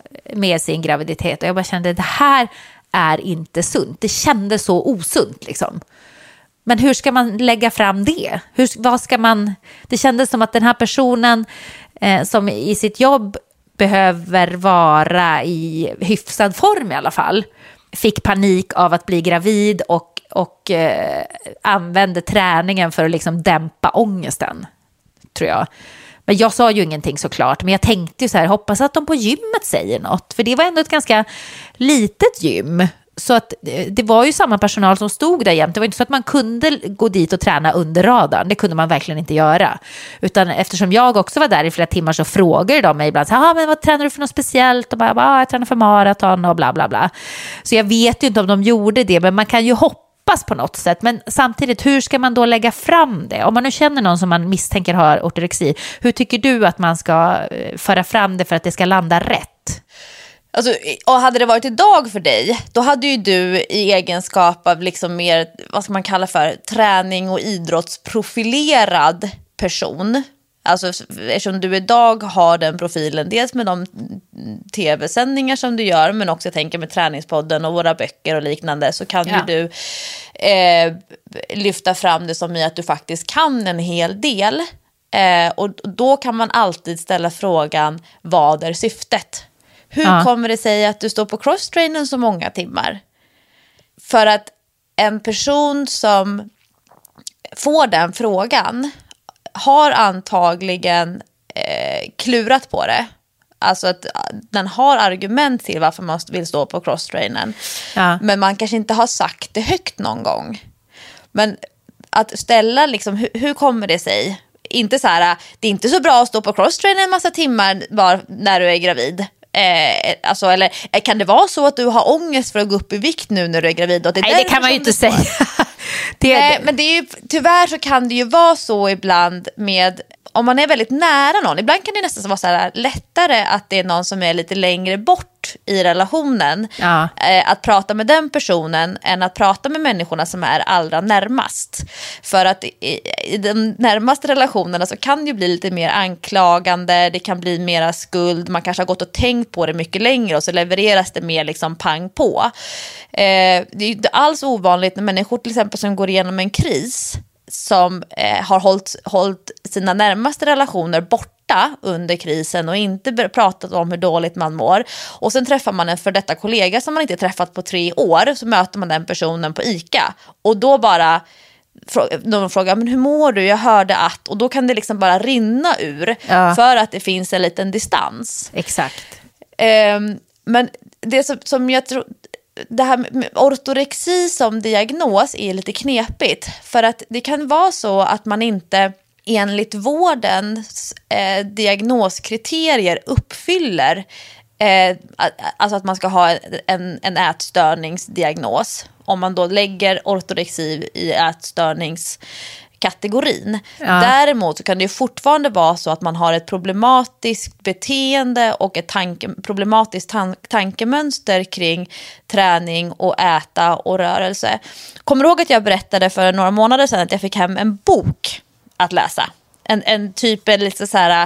med sin graviditet. Och jag bara kände, det här är inte sunt. Det kändes så osunt liksom. Men hur ska man lägga fram det? Hur, vad ska man... Det kändes som att den här personen eh, som i sitt jobb behöver vara i hyfsad form i alla fall, fick panik av att bli gravid och, och eh, använde träningen för att liksom dämpa ångesten, tror jag. Men jag sa ju ingenting såklart, men jag tänkte ju så här, hoppas att de på gymmet säger något, för det var ändå ett ganska litet gym. Så att det var ju samma personal som stod där jämt. Det var inte så att man kunde gå dit och träna under radarn. Det kunde man verkligen inte göra. Utan eftersom jag också var där i flera timmar så frågade de mig ibland så här, ah, men vad tränar du för något speciellt? Och bara, ah, jag tränar för maraton och bla bla bla. Så jag vet ju inte om de gjorde det, men man kan ju hoppas på något sätt. Men samtidigt, hur ska man då lägga fram det? Om man nu känner någon som man misstänker har ortorexi, hur tycker du att man ska föra fram det för att det ska landa rätt? Alltså, och hade det varit idag för dig, då hade ju du i egenskap av liksom mer, vad ska man kalla för, träning och idrottsprofilerad person. Alltså eftersom du idag har den profilen, dels med de tv-sändningar som du gör, men också jag tänker med träningspodden och våra böcker och liknande, så kan ja. ju du eh, lyfta fram det som i att du faktiskt kan en hel del. Eh, och då kan man alltid ställa frågan, vad är syftet? Hur ja. kommer det sig att du står på crosstrainern så många timmar? För att en person som får den frågan har antagligen eh, klurat på det. Alltså att den har argument till varför man vill stå på crosstrainern. Ja. Men man kanske inte har sagt det högt någon gång. Men att ställa liksom, hur, hur kommer det sig? Inte så här, det är inte så bra att stå på crosstrainern en massa timmar bara när du är gravid. Eh, alltså, eller kan det vara så att du har ångest för att gå upp i vikt nu när du är gravid? Och det Nej, det kan man ju inte säga. det är, eh, men det är ju, tyvärr så kan det ju vara så ibland med, om man är väldigt nära någon. Ibland kan det nästan vara så här lättare att det är någon som är lite längre bort i relationen. Ja. Eh, att prata med den personen än att prata med människorna som är allra närmast. För att i, i de närmaste relationerna så kan det ju bli lite mer anklagande. Det kan bli mera skuld. Man kanske har gått och tänkt på det mycket längre och så levereras det mer liksom pang på. Eh, det är ju inte alls ovanligt när människor till exempel som går igenom en kris som eh, har hållit, hållit sina närmaste relationer borta under krisen och inte pratat om hur dåligt man mår. Och sen träffar man en för detta kollega som man inte träffat på tre år, så möter man den personen på ICA. Och då bara, de frågar, men hur mår du? Jag hörde att, och då kan det liksom bara rinna ur ja. för att det finns en liten distans. Exakt. Um, men det som, som jag tror, det här med ortorexi som diagnos är lite knepigt. För att det kan vara så att man inte enligt vårdens eh, diagnoskriterier uppfyller eh, alltså att man ska ha en, en ätstörningsdiagnos. Om man då lägger ortorexi i ätstörningskategorin. Ja. Däremot så kan det ju fortfarande vara så att man har ett problematiskt beteende och ett tanke, problematiskt tan- tankemönster kring träning och äta och rörelse. Kommer du ihåg att jag berättade för några månader sedan att jag fick hem en bok att läsa? En, en typ lite så här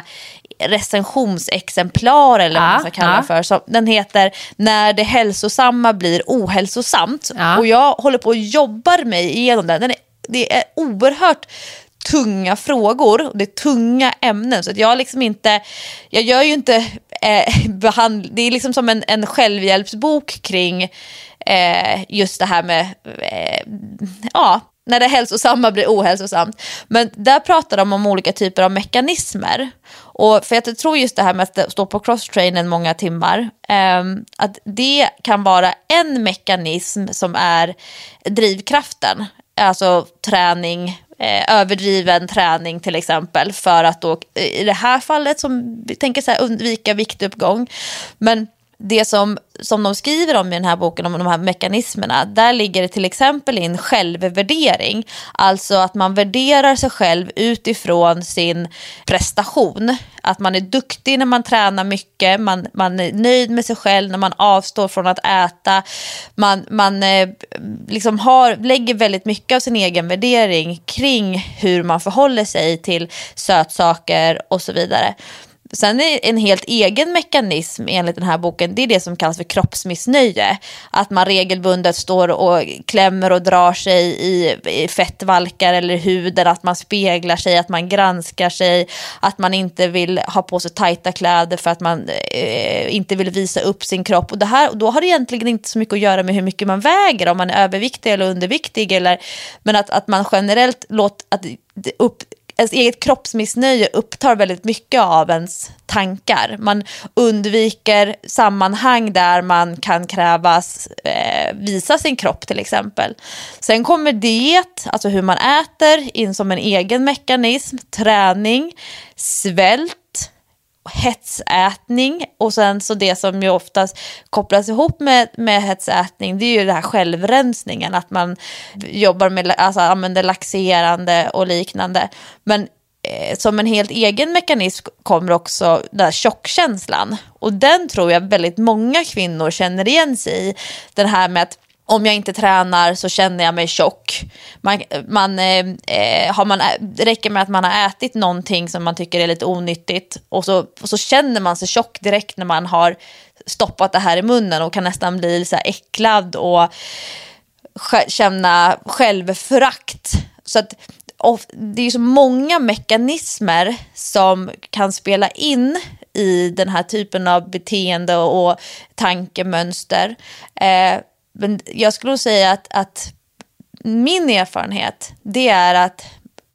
recensionsexemplar eller vad man ska kalla ja. för. Så den heter När det hälsosamma blir ohälsosamt. Ja. Och jag håller på och jobbar mig igenom den. den är, det är oerhört tunga frågor och det är tunga ämnen. Så att jag liksom inte, jag gör ju inte eh, behandling. Det är liksom som en, en självhjälpsbok kring eh, just det här med eh, ja, när det hälsosamma blir ohälsosamt. Men där pratar de om olika typer av mekanismer. Och för jag tror just det här med att stå på crosstrainen många timmar, eh, att det kan vara en mekanism som är drivkraften. Alltså träning, eh, överdriven träning till exempel. För att då i det här fallet som vi tänker så här, undvika viktuppgång. Men det som, som de skriver om i den här boken, om de här mekanismerna, där ligger det till exempel in självvärdering. Alltså att man värderar sig själv utifrån sin prestation. Att man är duktig när man tränar mycket, man, man är nöjd med sig själv när man avstår från att äta. Man, man eh, liksom har, lägger väldigt mycket av sin egen värdering kring hur man förhåller sig till sötsaker och så vidare. Sen är en helt egen mekanism enligt den här boken, det är det som kallas för kroppsmissnöje. Att man regelbundet står och klämmer och drar sig i, i fettvalkar eller huden, att man speglar sig, att man granskar sig, att man inte vill ha på sig tajta kläder för att man eh, inte vill visa upp sin kropp. Och det här, då har det egentligen inte så mycket att göra med hur mycket man väger, om man är överviktig eller underviktig, eller, men att, att man generellt låter att upp ens eget kroppsmissnöje upptar väldigt mycket av ens tankar. Man undviker sammanhang där man kan krävas eh, visa sin kropp till exempel. Sen kommer diet, alltså hur man äter, in som en egen mekanism. Träning, svält, hetsätning, och sen så det som ju oftast kopplas ihop med, med hetsätning, det är ju det här självrensningen, att man jobbar med, alltså använder laxerande och liknande. Men eh, som en helt egen mekanism kommer också den här tjockkänslan, och den tror jag väldigt många kvinnor känner igen sig i. Den här med att om jag inte tränar så känner jag mig tjock. Man, man, eh, har man, det räcker med att man har ätit någonting som man tycker är lite onyttigt, och så, och så känner man sig tjock direkt när man har stoppat det här i munnen, och kan nästan bli så här äcklad och känna självförakt. Så att det är så många mekanismer som kan spela in i den här typen av beteende och tankemönster. Eh, Men jag skulle säga att, att min erfarenhet, det är att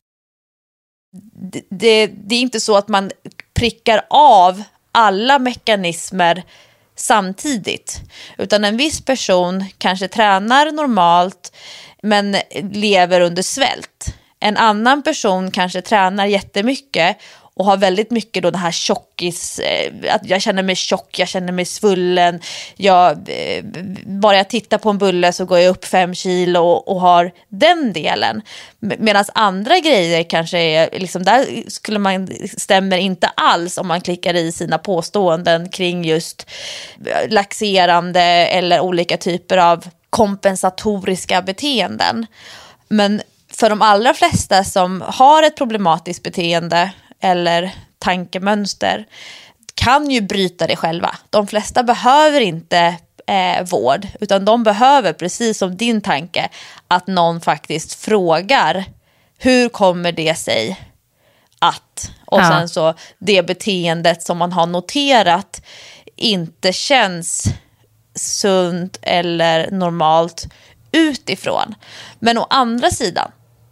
det, det, det är inte så att man prickar av alla mekanismer samtidigt. Utan en viss person kanske tränar normalt men lever under svält. En annan person kanske tränar jättemycket och har väldigt mycket då det här tjockis, att jag känner mig tjock, jag känner mig svullen. Jag, bara jag tittar på en bulle så går jag upp fem kilo och, och har den delen. Medan andra grejer kanske är, liksom, där skulle man, stämmer inte alls om man klickar i sina påståenden kring just laxerande eller olika typer av kompensatoriska beteenden. Men för de allra flesta som har ett problematiskt beteende eller tankemönster kan ju bryta det själva. De flesta behöver inte eh, vård, utan de behöver, precis som din tanke, att någon faktiskt frågar hur kommer det sig att, och ja. sen så det beteendet som man har noterat inte känns sunt eller normalt utifrån. Men å andra sidan,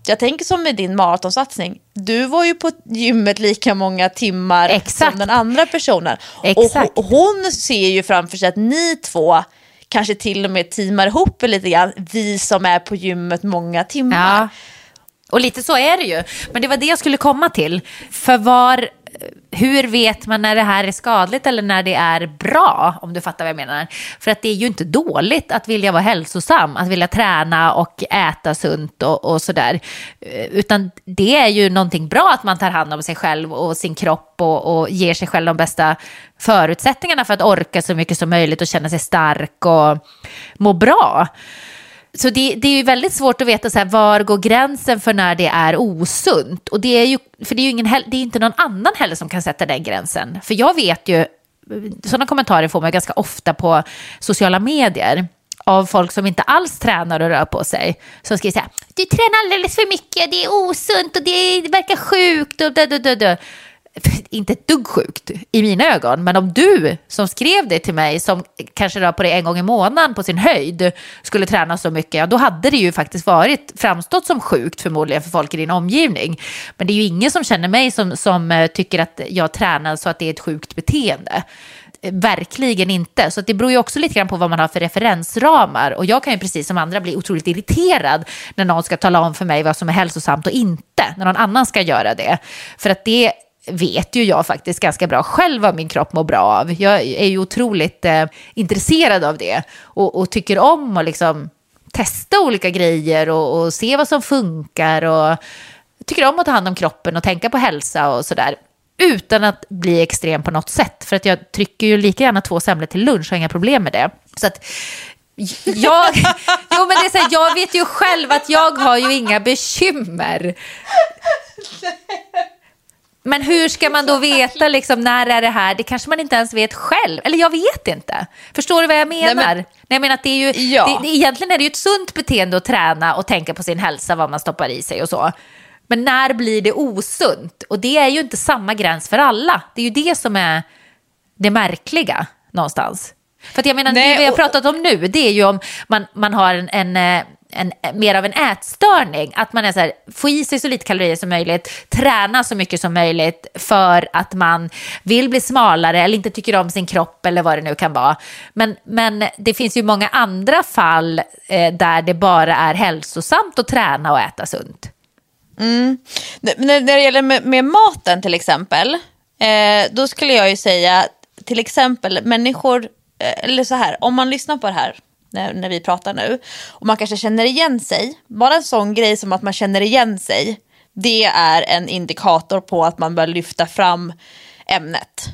jag tänker som med din maratonsatsning. Du var ju på gymmet lika många timmar Exakt. som den andra personen. Exakt. Och hon ser ju framför sig att ni två kanske till och med teamar ihop lite grann. Vi som är på gymmet många timmar. Ja. Och lite så är det ju. Men det var det jag skulle komma till. För var, hur vet man när det här är skadligt eller när det är bra, om du fattar vad jag menar? För att det är ju inte dåligt att vilja vara hälsosam, att vilja träna och äta sunt och, och sådär. Utan det är ju någonting bra att man tar hand om sig själv och sin kropp och, och ger sig själv de bästa förutsättningarna för att orka så mycket som möjligt och känna sig stark och må bra. Så det, det är ju väldigt svårt att veta så här, var går gränsen för när det är osunt. Och det är ju, för det är ju ingen, det är inte någon annan heller som kan sätta den gränsen. För jag vet ju, sådana kommentarer får man ganska ofta på sociala medier av folk som inte alls tränar och rör på sig. Som skriver så här, du tränar alldeles för mycket, det är osunt och det verkar sjukt och dö, dö, dö, dö. Inte ett dugg sjukt i mina ögon, men om du som skrev det till mig, som kanske rör på det en gång i månaden på sin höjd, skulle träna så mycket, ja, då hade det ju faktiskt varit framstått som sjukt förmodligen för folk i din omgivning. Men det är ju ingen som känner mig som, som tycker att jag tränar så att det är ett sjukt beteende. Verkligen inte. Så det beror ju också lite grann på vad man har för referensramar. Och jag kan ju precis som andra bli otroligt irriterad när någon ska tala om för mig vad som är hälsosamt och inte. När någon annan ska göra det. För att det vet ju jag faktiskt ganska bra själv vad min kropp mår bra av. Jag är ju otroligt eh, intresserad av det. Och, och tycker om att liksom testa olika grejer och, och se vad som funkar. Och tycker om att ta hand om kroppen och tänka på hälsa och sådär. Utan att bli extrem på något sätt. För att jag trycker ju lika gärna två semlor till lunch och har inga problem med det. Så att jag, jo, men det är så här, jag vet ju själv att jag har ju inga bekymmer. Men hur ska man då veta liksom, när är det här? Det kanske man inte ens vet själv. Eller jag vet inte. Förstår du vad jag menar? Nej, men, Nej, jag menar att det är ju, ja. det, det, egentligen är det ju ett sunt beteende att träna och tänka på sin hälsa, vad man stoppar i sig och så. Men när blir det osunt? Och det är ju inte samma gräns för alla. Det är ju det som är det märkliga någonstans. För att jag menar, Nej, det vi har pratat om nu, det är ju om man, man har en, en, en, en, mer av en ätstörning. Att man är så här, får i sig så lite kalorier som möjligt, träna så mycket som möjligt för att man vill bli smalare eller inte tycker om sin kropp eller vad det nu kan vara. Men, men det finns ju många andra fall eh, där det bara är hälsosamt att träna och äta sunt. Mm. När, när det gäller med, med maten till exempel, eh, då skulle jag ju säga till exempel människor, eh, eller så här, om man lyssnar på det här när, när vi pratar nu och man kanske känner igen sig, bara en sån grej som att man känner igen sig, det är en indikator på att man bör lyfta fram ämnet.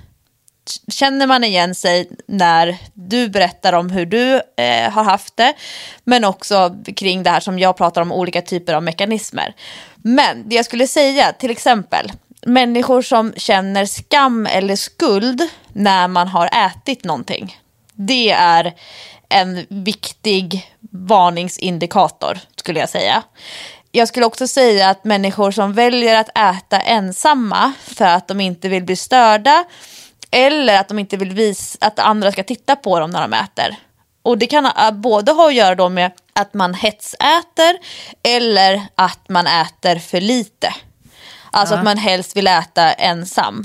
Känner man igen sig när du berättar om hur du eh, har haft det, men också kring det här som jag pratar om, olika typer av mekanismer. Men det jag skulle säga, till exempel människor som känner skam eller skuld när man har ätit någonting, det är en viktig varningsindikator skulle jag säga. Jag skulle också säga att människor som väljer att äta ensamma för att de inte vill bli störda eller att de inte vill visa att andra ska titta på dem när de äter. Och det kan både ha att göra då med att man hetsäter eller att man äter för lite. Alltså ja. Att man helst vill äta ensam.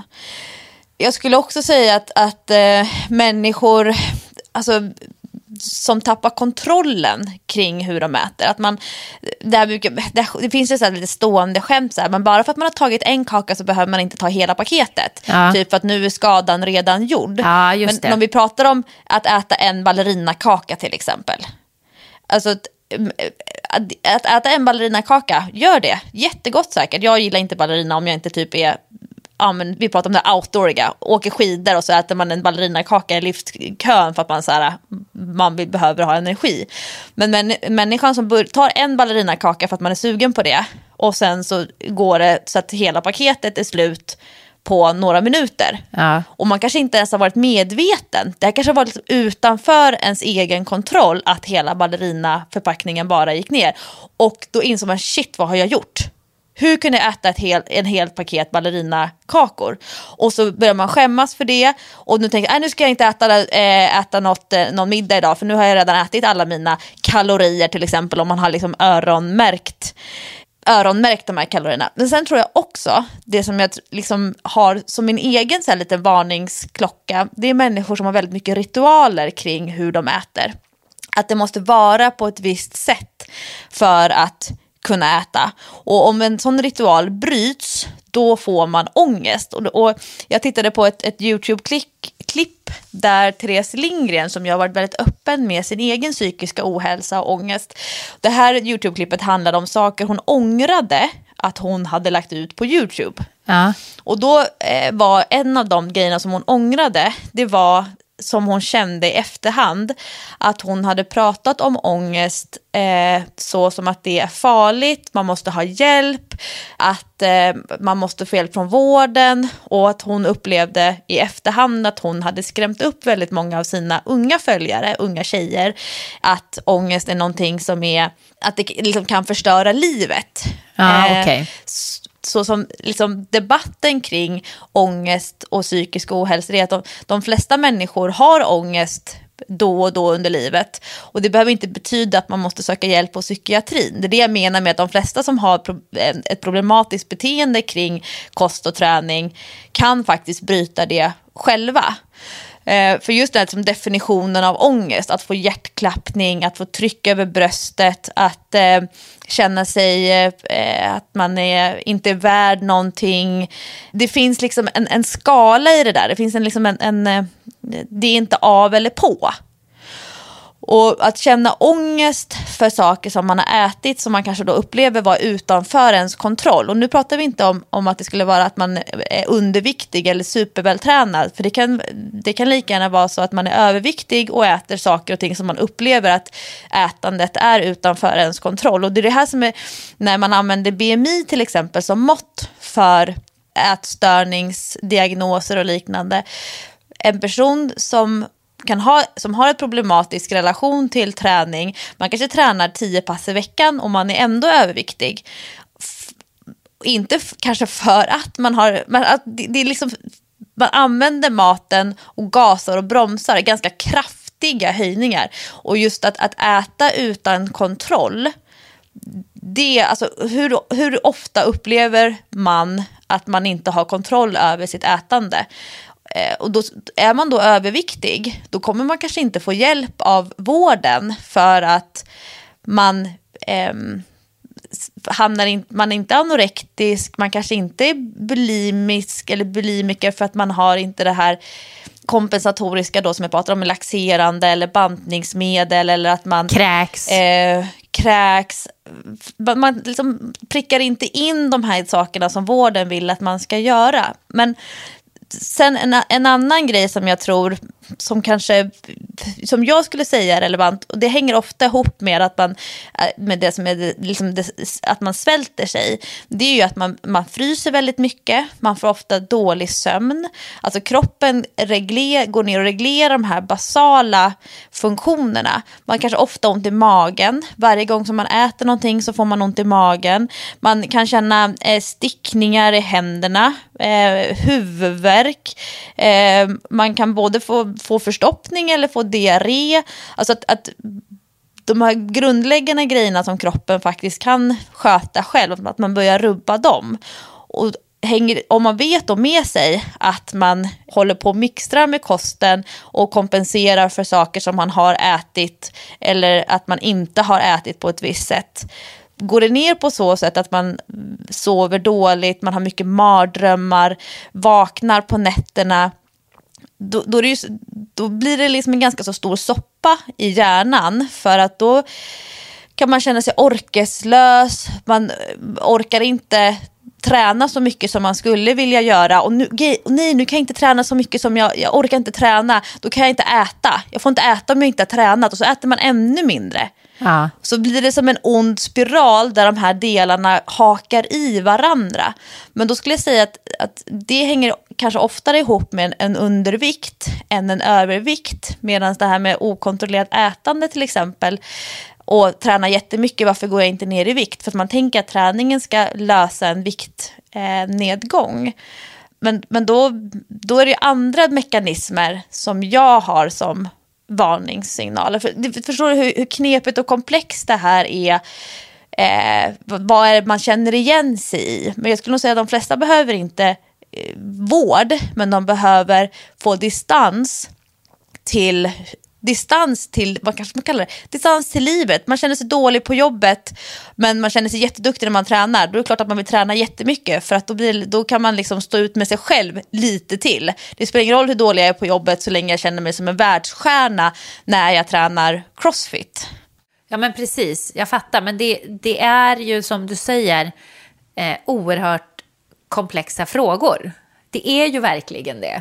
Jag skulle också säga att, att äh, människor alltså, som tappar kontrollen kring hur de äter. Att man, det, här brukar, det, det finns ju så här lite stående skämt så här, men bara för att man har tagit en kaka så behöver man inte ta hela paketet. Ja. Typ för att nu är skadan redan gjord. Ja, just men det. om vi pratar om att äta en ballerinakaka till exempel. Alltså att, att äta en ballerinakaka, gör det. Jättegott säkert. Jag gillar inte ballerina om jag inte typ är... Ja, men vi pratar om det outdooriga, åker skidor och så äter man en ballerinakaka i liftkön för att man, så här, man vill, behöver ha energi. Men män, människan som bör, tar en ballerinakaka för att man är sugen på det och sen så går det så att hela paketet är slut på några minuter. Ja. Och man kanske inte ens har varit medveten. Det här kanske har varit liksom utanför ens egen kontroll att hela ballerinaförpackningen bara gick ner. Och då insåg man, shit, vad har jag gjort? Hur kunde jag äta ett hel, en hel paket ballerinakakor? Och så börjar man skämmas för det. Och nu tänker jag, nu ska jag inte äta, äh, äta något, äh, någon middag idag. För nu har jag redan ätit alla mina kalorier till exempel. Om man har liksom öronmärkt. öronmärkt de här kalorierna. Men sen tror jag också, det som jag liksom har som min egen så här liten varningsklocka, det är människor som har väldigt mycket ritualer kring hur de äter. Att det måste vara på ett visst sätt för att kunna äta. Och om en sån ritual bryts, då får man ångest. Och, och jag tittade på ett, ett YouTube-klipp där Therese Lindgren, som jag har varit väldigt öppen med sin egen psykiska ohälsa och ångest. Det här YouTube-klippet handlade om saker hon ångrade att hon hade lagt ut på YouTube. Ja. Och då eh, var en av de grejerna som hon ångrade, det var som hon kände i efterhand, att hon hade pratat om ångest eh, så som att det är farligt, man måste ha hjälp, att eh, man måste få hjälp från vården, och att hon upplevde i efterhand att hon hade skrämt upp väldigt många av sina unga följare, unga tjejer, att ångest är någonting som är, att det liksom kan förstöra livet. Ja, eh, okej. Så som liksom debatten kring ångest och psykisk ohälsa är att de, de flesta människor har ångest då och då under livet. Och det behöver inte betyda att man måste söka hjälp på psykiatrin. Det är det jag menar med att de flesta som har ett problematiskt beteende kring kost och träning kan faktiskt bryta det själva. För just det här som definitionen av ångest, att få hjärtklappning, att få tryck över bröstet, att eh, känna sig eh, att man är, inte är värd någonting. Det finns liksom en, en skala i det där. Det finns en, liksom en, en, det är inte av eller på. Och att känna ångest för saker som man har ätit, som man kanske då upplever var utanför ens kontroll. Och nu pratar vi inte om, om att det skulle vara att man är underviktig eller supervältränad. För det kan, det kan lika gärna vara så att man är överviktig och äter saker och ting som man upplever att ätandet är utanför ens kontroll. Och det är det här som är, när man använder B M I till exempel som mått för ätstörningsdiagnoser och liknande. En person som kan ha, som har ett problematisk relation till träning, man kanske tränar tio pass i veckan och man är ändå överviktig. F- inte f- kanske för att man har, men att det, det är liksom, man använder maten och gasar och bromsar, ganska kraftiga höjningar. Och just att, att äta utan kontroll, det, alltså, hur, hur ofta upplever man att man inte har kontroll över sitt ätande? Och då, är man då överviktig, då kommer man kanske inte få hjälp av vården för att man eh, hamnar in, man är inte anorektisk, man kanske inte är bulimisk eller bulimiker för att man har inte det här kompensatoriska då som jag pratar om, laxerande eller bantningsmedel, eller att man kräks. Eh, kräks. Man liksom prickar inte in de här sakerna som vården vill att man ska göra. Men sen en, en annan grej som jag tror, som kanske, som jag skulle säga är relevant, och det hänger ofta ihop med att man, med det som är liksom det, att man svälter sig, det är ju att man, man fryser väldigt mycket, man får ofta dålig sömn, alltså kroppen regler, går ner och reglerar de här basala funktionerna. Man kanske ofta har ont i magen, varje gång som man äter någonting så får man ont i magen, man kan känna eh, stickningar i händerna, eh, huvudvärk, eh, man kan både få få förstoppning eller få diarré. Alltså att, att de här grundläggande grejerna som kroppen faktiskt kan sköta själv, att man börjar rubba dem. Och hänger, om man vet då med sig att man håller på att mixtra med kosten och kompenserar för saker som man har ätit eller att man inte har ätit på ett visst sätt, går det ner på så sätt att man sover dåligt, man har mycket mardrömmar, vaknar på nätterna, Då, då, är det ju, då blir det liksom en ganska så stor soppa i hjärnan, för att då kan man känna sig orkeslös, man orkar inte träna så mycket som man skulle vilja göra, och nu, nej, nu kan jag inte träna så mycket som jag, jag orkar inte träna, då kan jag inte äta, jag får inte äta om jag inte har tränat, och så äter man ännu mindre. Ja. Så blir det som en ond spiral där de här delarna hakar i varandra. Men då skulle jag säga att, att det hänger kanske oftare ihop med en, en undervikt än en övervikt. Medan det här med okontrollerat ätande till exempel, och träna jättemycket, varför går jag inte ner i vikt? För att man tänker att träningen ska lösa en viktnedgång. Eh, men men då, då är det andra mekanismer som jag har som varningssignaler. För, förstår du hur, hur knepigt och komplext det här är? eh, vad är det man känner igen sig i. Men jag skulle nog säga att de flesta behöver inte eh, vård, men de behöver få distans till distans till, vad kanske man kallar det, distans till livet. Man känner sig dålig på jobbet, men man känner sig jätteduktig när man tränar. Då är det klart att man vill träna jättemycket, för att då, blir, då kan man liksom stå ut med sig själv lite till. Det spelar ingen roll hur dålig jag är på jobbet så länge jag känner mig som en världsstjärna när jag tränar crossfit. Ja, men precis, jag fattar. Men det, det är ju som du säger eh, oerhört komplexa frågor. Det är ju verkligen det.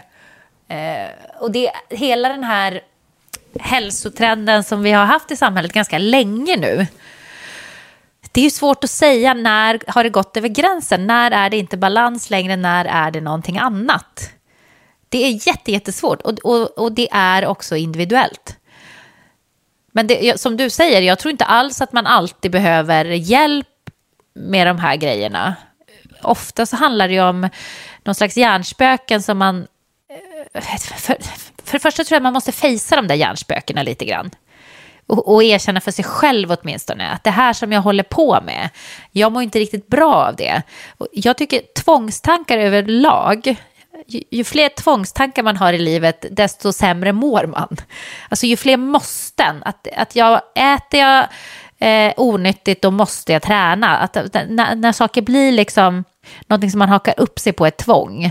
Eh, och det, hela den här hälsotrenden som vi har haft i samhället ganska länge nu. Det är ju svårt att säga när har det gått över gränsen. När är det inte balans längre? När är det någonting annat? Det är jätte, jättesvårt och, och, och det är också individuellt. Men det, som du säger, jag tror inte alls att man alltid behöver hjälp med de här grejerna. Ofta så handlar det ju om någon slags hjärnspöken som man... För, för det första tror jag att man måste fejsa de där hjärnspökena lite grann. Och, och erkänna för sig själv åtminstone att det här som jag håller på med, jag mår inte riktigt bra av det. Och jag tycker tvångstankar överlag, ju, ju fler tvångstankar man har i livet, desto sämre mår man. Alltså ju fler måsten, att, att jag äter jag eh, onyttigt, då måste jag träna. Att, när, när saker blir liksom någonting som man hakar upp sig på ett tvång,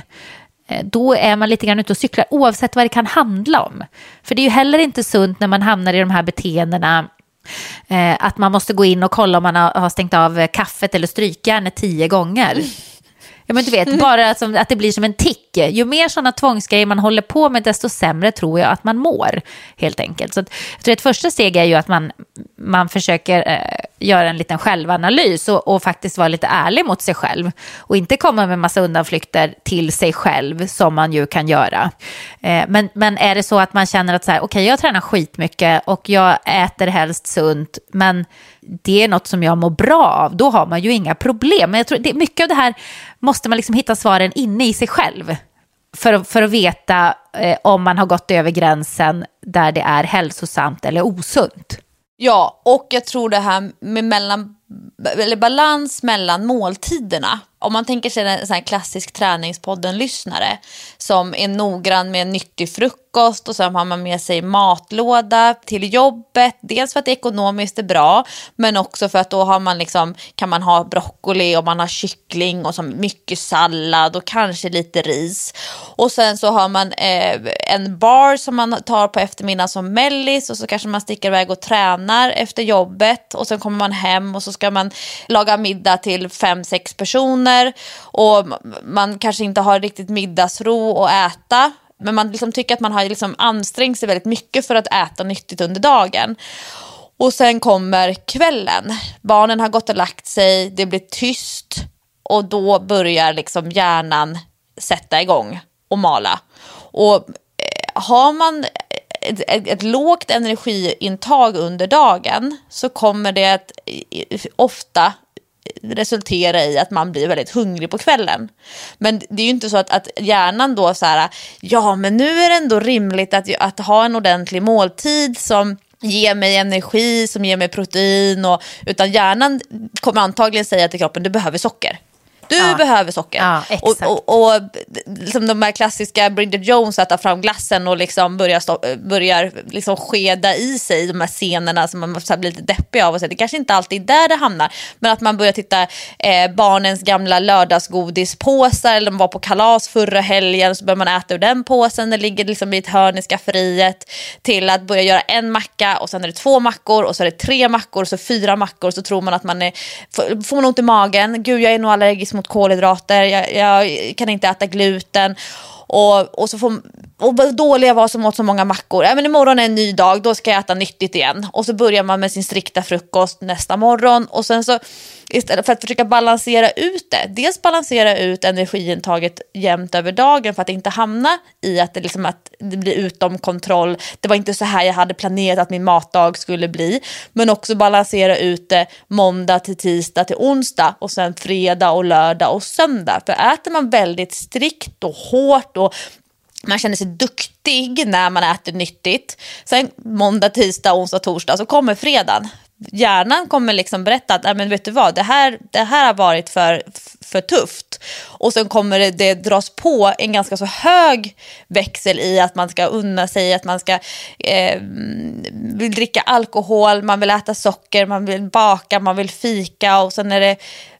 då är man lite grann ute och cyklar oavsett vad det kan handla om. För det är ju heller inte sunt när man hamnar i de här beteendena eh, att man måste gå in och kolla om man har, har stängt av kaffet eller strykjärnet tio gånger. Ja, men du vet, bara att, att det blir som en tick. Ju mer sådana tvångsgrejer man håller på med, desto sämre tror jag att man mår, helt enkelt. Så att, jag tror att ett första steg är ju att man, man försöker eh, göra en liten självanalys och, och faktiskt vara lite ärlig mot sig själv. Och inte komma med massa undanflykter till sig själv som man ju kan göra. Eh, men, men är det så att man känner att så här, okej, okay, jag tränar skitmycket och jag äter helst sunt, men det är något som jag mår bra av, då har man ju inga problem. Men jag tror det, mycket av det här måste man liksom hitta svaren inne i sig själv för, för att veta eh, om man har gått över gränsen där det är hälsosamt eller osunt. Ja, och jag tror det här med mellan, eller balans mellan måltiderna. Om man tänker sig en sån här klassisk träningspodden-lyssnare som är noggrann med nyttig frukost och så har man med sig matlåda till jobbet. Dels för att det ekonomiskt är bra, men också för att då har man liksom, kan man ha broccoli och man har kyckling och så mycket sallad och kanske lite ris. Och sen så har man eh, en bar som man tar på eftermiddagen som mellis, och så kanske man sticker iväg och tränar efter jobbet, och sen kommer man hem och så ska man laga middag till fem, sex personer. Och man kanske inte har riktigt middagsro att äta, men man liksom tycker att man har liksom ansträngt sig väldigt mycket för att äta nyttigt under dagen. Och sen kommer kvällen, barnen har gått och lagt sig, det blir tyst, och då börjar liksom hjärnan sätta igång och mala. Och har man ett, ett, ett lågt energiintag under dagen, så kommer det att ofta resultera i att man blir väldigt hungrig på kvällen. Men det är ju inte så att, att hjärnan då så här, ja men nu är det ändå rimligt att, att ha en ordentlig måltid som ger mig energi, som ger mig protein, och, utan hjärnan kommer antagligen säga till kroppen, du behöver socker. Du ja. behöver socker. Ja, och, och, och liksom de här klassiska Bridget Jones att ta fram glassen och liksom börjar, stå, börjar liksom skeda i sig de här scenerna som man måste bli lite deppig av. Och så. Det kanske inte alltid är där det hamnar, men att man börjar titta eh, barnens gamla lördagsgodispåsar, eller de var på kalas förra helgen, så börjar man äta ur den påsen, det ligger liksom i ett hörn i skafferiet, till att börja göra en macka, och sen är det två mackor, och så är det tre mackor, och så fyra mackor, och så tror man att man är, får man ont i magen, gud jag är nog allergisk mot kolhydrater, jag, jag kan inte äta gluten, och, och så får och dåliga var som åt så många mackor. Ja, men imorgon är en ny dag, då ska jag äta nyttigt igen. Och så börjar man med sin strikta frukost nästa morgon, och sen så istället för att försöka balansera ut det, dels balansera ut energiintaget jämnt över dagen för att inte hamna i att det, liksom att det blir utom kontroll. Det var inte så här jag hade planerat att min matdag skulle bli, men också balansera ut det måndag till tisdag till onsdag, och sen fredag och lördag och söndag. För äter man väldigt strikt och hårt och man känner sig duktig när man äter nyttigt, sen måndag, tisdag, onsdag, torsdag, så kommer fredagen. hjärnan kommer liksom berätta att, men vet du vad, det här, det här har varit för, för tufft. Och sen kommer det, det dras på en ganska så hög växel i att man ska unna sig, att man ska eh, vill dricka alkohol, man vill äta socker, man vill baka, man vill fika, och sen är det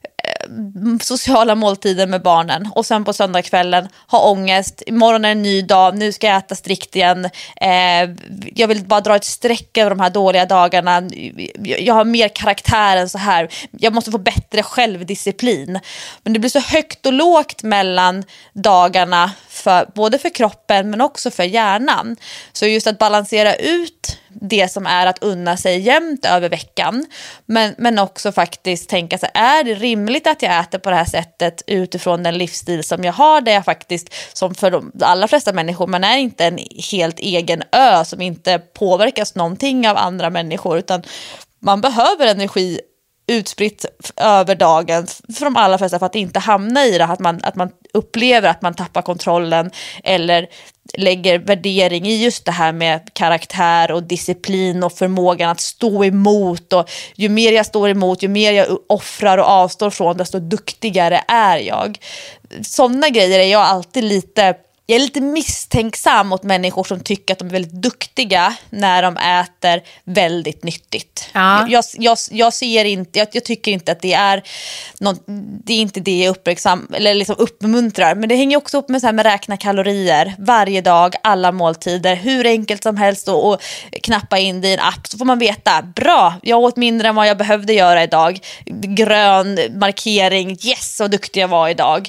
sociala måltider med barnen, och sen på söndagskvällen ha ångest, imorgon är en ny dag, nu ska jag äta strikt igen, eh, jag vill bara dra ett streck över de här dåliga dagarna, jag har mer karaktär än så här, jag måste få bättre självdisciplin. Men det blir så högt och lågt mellan dagarna, för, både för kroppen men också för hjärnan. Så just att balansera ut det som är att unna sig jämnt över veckan, men, men också faktiskt tänka sig, är det rimligt att jag äter på det här sättet utifrån den livsstil som jag har, där jag faktiskt, som för de allra flesta människor, man är inte en helt egen ö som inte påverkas någonting av andra människor, utan man behöver energi utspritt över dagen för de allra flesta, för att inte hamna i det, att man, att man upplever att man tappar kontrollen eller lägger värdering i just det här med karaktär och disciplin och förmågan att stå emot, och ju mer jag står emot, ju mer jag offrar och avstår från, desto duktigare är jag. Sådana grejer är jag alltid lite Jag är lite misstänksam mot människor som tycker att de är väldigt duktiga när de äter väldigt nyttigt. Ja. Jag, jag, jag ser inte, jag, jag tycker inte att det är någon, det är inte det jag uppmärksam, eller liksom uppmuntrar, men det hänger också upp med så här med räkna kalorier varje dag, alla måltider, hur enkelt som helst och, och knappa in det i en app, så får man veta, bra, jag åt mindre än vad jag behövde göra idag, grön markering, yes, så duktig jag var idag.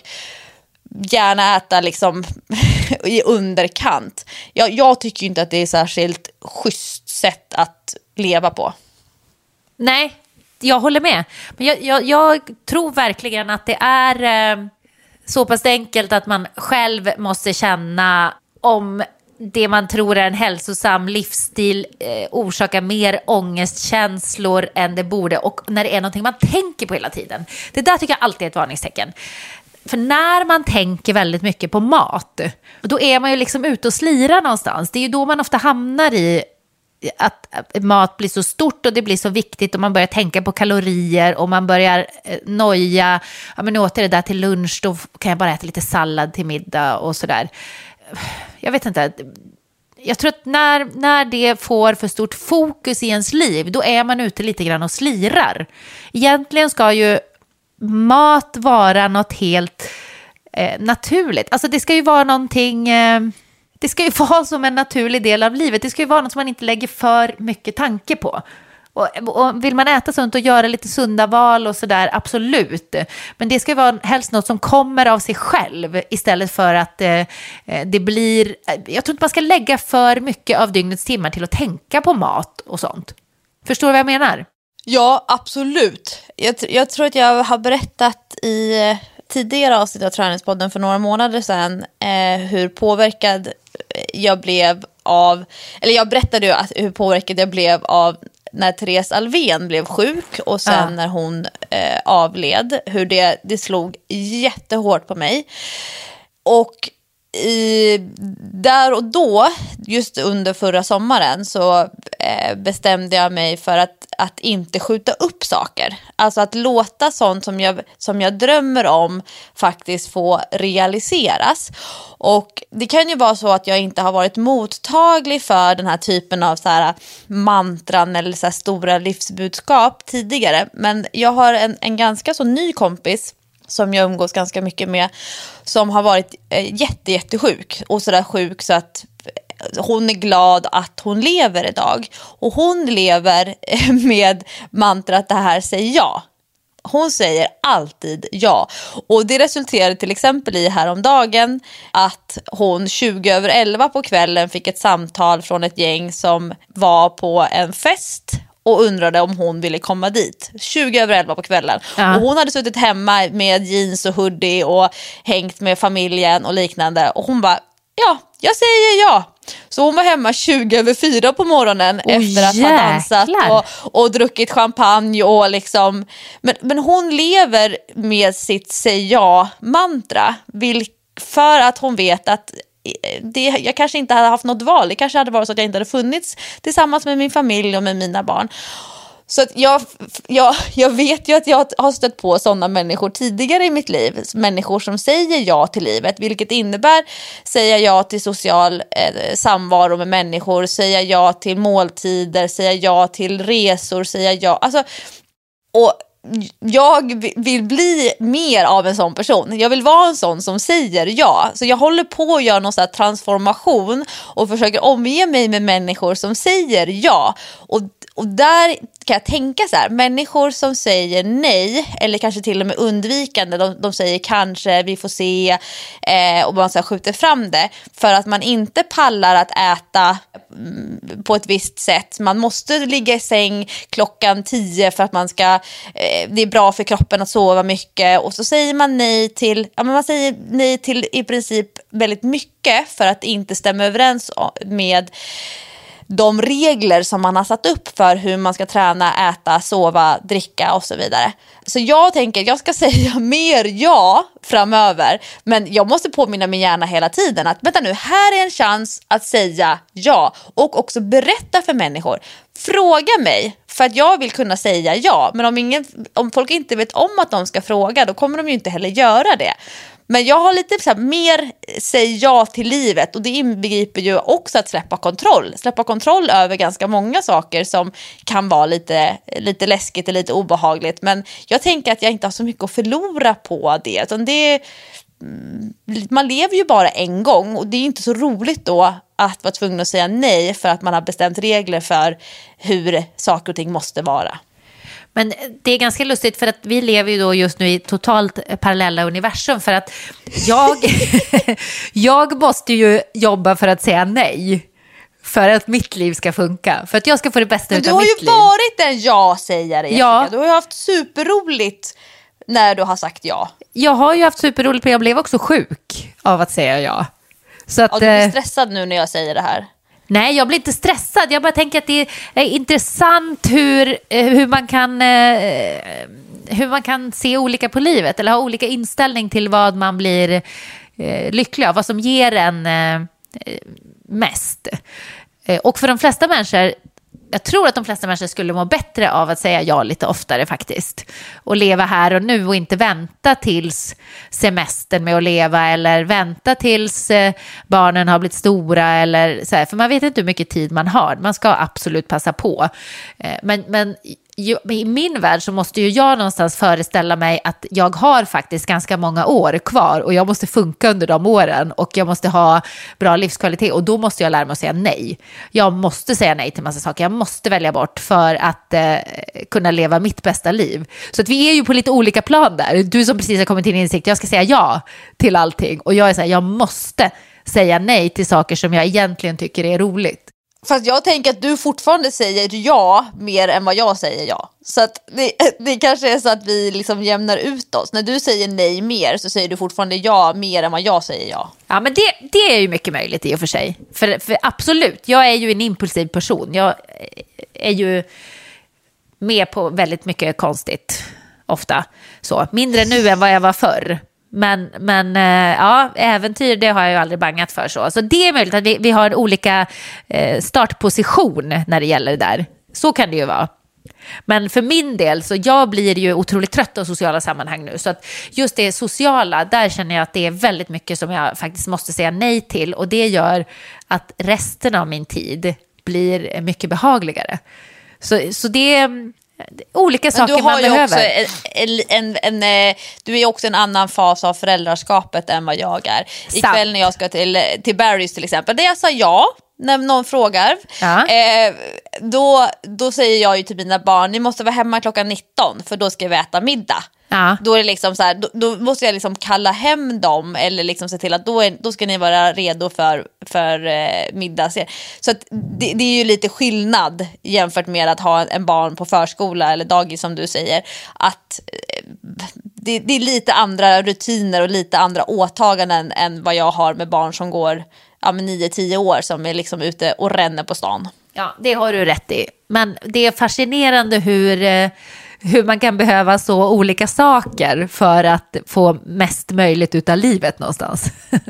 Gärna äta liksom i underkant. Jag, jag tycker inte att det är särskilt schysst sätt att leva på. Nej, jag håller med. Men jag, jag, jag tror verkligen att det är eh, så pass enkelt att man själv måste känna om det man tror är en hälsosam livsstil eh, orsakar mer ångestkänslor än det borde, och när det är någonting man tänker på hela tiden. Det där tycker jag alltid är ett varningstecken. För när man tänker väldigt mycket på mat, då är man ju liksom ute och slirar någonstans. Det är ju då man ofta hamnar i att mat blir så stort och det blir så viktigt, och man börjar tänka på kalorier och man börjar noja. Ja, men nu åt jag det där till lunch, då kan jag bara äta lite sallad till middag och sådär. Jag vet inte. Jag tror att när, när det får för stort fokus i ens liv, då är man ute lite grann och slirar. Egentligen ska ju mat vara något helt eh, naturligt. Alltså det ska ju vara någonting, eh, det ska ju vara som en naturlig del av livet. Det ska ju vara något som man inte lägger för mycket tanke på. Och, och vill man äta sunt och göra lite sunda val och sådär, absolut. Men det ska ju vara helst något som kommer av sig själv, istället för att eh, det blir, jag tror inte man ska lägga för mycket av dygnets timmar till att tänka på mat och sånt. Förstår du vad jag menar? Ja, absolut. Jag, jag tror att jag har berättat i tidigare avsnitt av Träningspodden för några månader sedan eh, hur påverkad jag blev av, eller jag berättade ju att, hur påverkad jag blev av när Therese Alvén blev sjuk, och sen ja. när hon eh, avled, hur det, det slog jättehårt på mig. Och i, där och då, just under förra sommaren, så eh, bestämde jag mig för att, att inte skjuta upp saker. Alltså att låta sånt som jag, som jag drömmer om faktiskt få realiseras. Och det kan ju vara så att jag inte har varit mottaglig för den här typen av så här mantran eller så här stora livsbudskap tidigare. Men jag har en, en ganska så ny kompis som jag umgås ganska mycket med, som har varit eh, jätte, jättesjuk. Och sådär sjuk så att hon är glad att hon lever idag. Och hon lever med mantrat att det här säger ja. Hon säger alltid ja. Och det resulterade till exempel i häromdagen att hon tjugo över elva på kvällen fick ett samtal från ett gäng som var på en fest och undrade om hon ville komma dit. tjugo över elva på kvällen. Ja. Och hon hade suttit hemma med jeans och hoodie och hängt med familjen och liknande. Och hon bara, ja, jag säger ja. Så hon var hemma tjugo över fyra på morgonen oh, efter att jäklar. ha dansat och, och druckit champagne. Och liksom, men, men hon lever med sitt säg ja-mantra. För att hon vet att det, jag kanske inte hade haft något val. Det kanske hade varit så att jag inte hade funnits tillsammans med min familj och med mina barn. Så att jag, jag, jag vet ju att jag har stött på sådana människor tidigare i mitt liv. Människor som säger ja till livet, vilket innebär säga ja till social eh, samvaro med människor, säga ja till måltider, säga ja till resor, säga ja. Alltså, och jag vill bli mer av en sån person. Jag vill vara en sån som säger ja. Så jag håller på att göra någon sån här transformation och försöker omge mig med människor som säger ja. Och, och där kan jag tänka så här, människor som säger nej eller kanske till och med undvikande, de, de säger kanske, vi får se eh, och man så här skjuter fram det för att man inte pallar att äta mm, på ett visst sätt. Man måste ligga i säng klockan tio för att man ska eh, det är bra för kroppen att sova mycket, och så säger man nej till ja, men man säger nej till i princip väldigt mycket för att inte stämma överens med de regler som man har satt upp för hur man ska träna, äta, sova, dricka och så vidare. Så jag tänker att jag ska säga mer ja framöver, men jag måste påminna min hjärna hela tiden att vänta nu, här är en chans att säga ja, och också berätta för människor. Fråga mig för att jag vill kunna säga ja, men om, ingen, om folk inte vet om att de ska fråga, då kommer de ju inte heller göra det. Men jag har lite så här, mer säg ja till livet, och det inbegriper ju också att släppa kontroll. Släppa kontroll över ganska många saker som kan vara lite, lite läskigt och lite obehagligt. Men jag tänker att jag inte har så mycket att förlora på det. Utan det man lever ju bara en gång, och det är inte så roligt då att vara tvungen att säga nej för att man har bestämt regler för hur saker och ting måste vara. Men det är ganska lustigt för att vi lever ju då just nu i totalt parallella universum, för att jag, jag måste ju jobba för att säga nej för att mitt liv ska funka, för att jag ska få det bästa av mitt liv. Men du har ju varit en ja-sägare, Jessica. Ja. Du har ju haft superroligt när du har sagt ja. Jag har ju haft superroligt, men jag blev också sjuk av att säga ja. Så att, ja, du blir stressad nu när jag säger det här. Nej, jag blir inte stressad. Jag bara tänker att det är intressant hur, hur, man kan, hur man kan se olika på livet, eller ha olika inställning till vad man blir lycklig av, vad som ger en mest. Och för de flesta människor, jag tror att de flesta människor skulle må bättre av att säga ja lite oftare faktiskt. Och leva här och nu och inte vänta tills semestern med att leva, eller vänta tills barnen har blivit stora eller så här. För man vet inte hur mycket tid man har. Man ska absolut passa på. Men, men i min värld så måste ju jag någonstans föreställa mig att jag har faktiskt ganska många år kvar, och jag måste funka under de åren, och jag måste ha bra livskvalitet, och då måste jag lära mig att säga nej. Jag måste säga nej till massa saker. Jag måste välja bort för att eh, kunna leva mitt bästa liv. Så att vi är ju på lite olika plan där. Du som precis har kommit till insikt, jag ska säga ja till allting, och jag är så här, jag måste säga nej till saker som jag egentligen tycker är roligt. Fast jag tänker att du fortfarande säger ja mer än vad jag säger ja. Så att det, det kanske är så att vi liksom jämnar ut oss. När du säger nej mer så säger du fortfarande ja mer än vad jag säger ja. Ja, men det, det är ju mycket möjligt i och för sig. För, för absolut, jag är ju en impulsiv person. Jag är ju med på väldigt mycket konstigt ofta. Så, mindre nu än vad jag var förr. Men, men ja, äventyr, det har jag ju aldrig bangat för. Så, så det är möjligt att vi, vi har olika eh, startposition när det gäller det där. Så kan det ju vara. Men för min del, så jag blir ju otroligt trött av sociala sammanhang nu. Så att just det sociala, där känner jag att det är väldigt mycket som jag faktiskt måste säga nej till. Och det gör att resten av min tid blir mycket behagligare. Så, så det är olika saker man behöver. Men du har ju också en, en, en, en, du är också en annan fas av föräldraskapet än vad jag är. Ikväll när jag ska till, till Barry's till exempel, där jag sa ja när någon frågar, ja. eh, då, då säger jag ju till mina barn, ni måste vara hemma klockan nitton för då ska vi äta middag. Ja. Då är det liksom så här, då, då måste jag liksom kalla hem dem, eller liksom se till att då, är, då ska ni vara redo för, för eh, middag. Så att det, det är ju lite skillnad jämfört med att ha en barn på förskola eller dagis som du säger, att eh, det, det är lite andra rutiner och lite andra åtaganden än vad jag har med barn som går ja, nio tio år som är liksom ute och ränner på stan. Ja, det har du rätt i. Men det är fascinerande hur, hur man kan behöva så olika saker för att få mest möjligt ut av livet någonstans.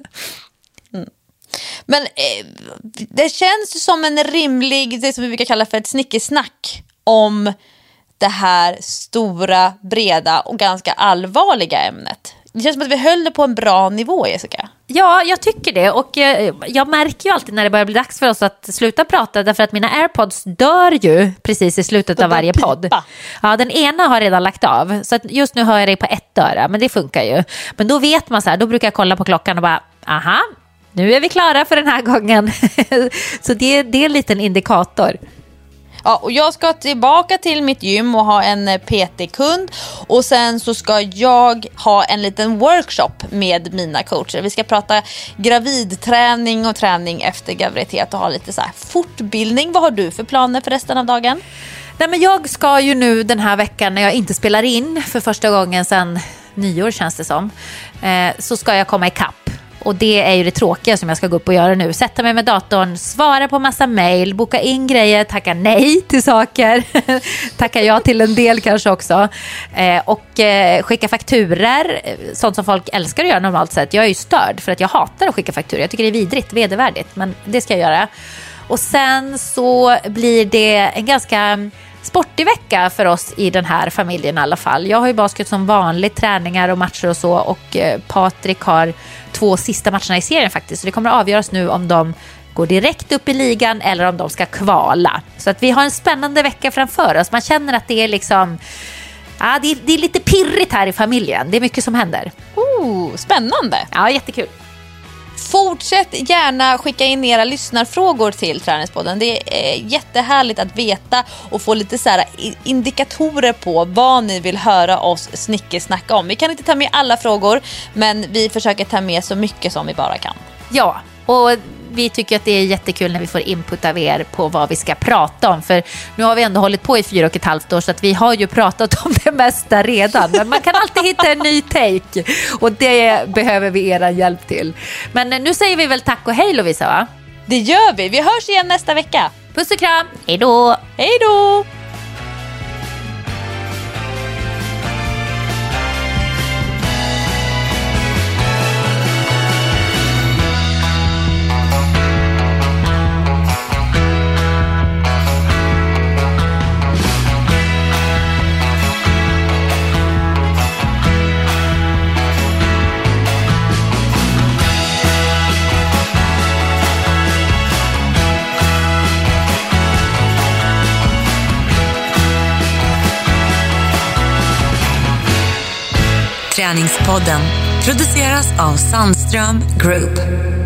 mm. Men eh, det känns som en rimlig, det som vi brukar kalla för ett snickesnack om det här stora, breda och ganska allvarliga ämnet. Det känns som att vi höll det på en bra nivå, Jessica. Ja, jag tycker det. Och eh, jag märker ju alltid när det börjar bli dags för oss att sluta prata, därför att mina AirPods dör ju precis i slutet av varje podd. Ja, den ena har redan lagt av. Så att just nu hör jag det på ett öra, men det funkar ju. Men då vet man så här, då brukar jag kolla på klockan och bara, aha, nu är vi klara för den här gången. Så det, det är en liten indikator. Ja, och jag ska tillbaka till mitt gym och ha en P T-kund. Och sen så ska jag ha en liten workshop med mina coacher. Vi ska prata gravidträning och träning efter graviditet och ha lite så här fortbildning. Vad har du för planer för resten av dagen? Nej, men jag ska ju nu den här veckan, när jag inte spelar in för första gången sedan nyår känns det som, eh, så ska jag komma ikapp. Och det är ju det tråkiga som jag ska gå upp och göra nu. Sätta mig med datorn, svara på massa mejl, boka in grejer, tacka nej till saker. Tacka ja till en del kanske också. Eh, och eh, skicka fakturer, sånt som folk älskar att göra normalt sett. Jag är ju störd för att jag hatar att skicka fakturer. Jag tycker det är vidrigt, vedervärdigt, men det ska jag göra. Och sen så blir det en ganska sportig vecka för oss i den här familjen i alla fall. Jag har ju basket som vanligt, träningar och matcher och så. Och eh, Patrik har två sista matcherna i serien faktiskt. Så det kommer att avgöras nu om de går direkt upp i ligan eller om de ska kvala. Så att vi har en spännande vecka framför oss. Man känner att det är liksom, ja, det är, det är lite pirrigt här i familjen. Det är mycket som händer. Oh, spännande. Ja, jättekul. Fortsätt gärna skicka in era lyssnarfrågor till Träningspodden. Det är jättehärligt att veta och få lite så här indikatorer på vad ni vill höra oss snickesnacka om. Vi kan inte ta med alla frågor, men vi försöker ta med så mycket som vi bara kan. Ja, och vi tycker att det är jättekul när vi får input av er på vad vi ska prata om. För nu har vi ändå hållit på i fyra och ett halvt år, så att vi har ju pratat om det mesta redan. Men man kan alltid hitta en ny take, och det behöver vi era hjälp till. Men nu säger vi väl tack och hej, Lovisa, va? Det gör vi. Vi hörs igen nästa vecka. Puss och kram. Hej då. Hej då. Träningspodden produceras av Sandström Group.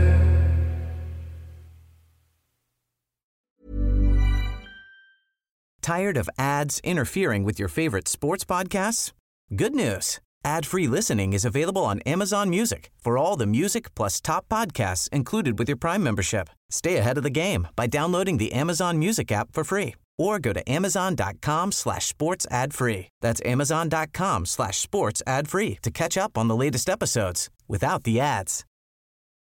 Tired of ads interfering with your favorite sports podcasts? Good news. Ad-free listening is available on Amazon Music for all the music plus top podcasts included with your Prime membership. Stay ahead of the game by downloading the Amazon Music app for free or go to amazon.com slash sports ad free. That's amazon.com slash sports ad free to catch up on the latest episodes without the ads.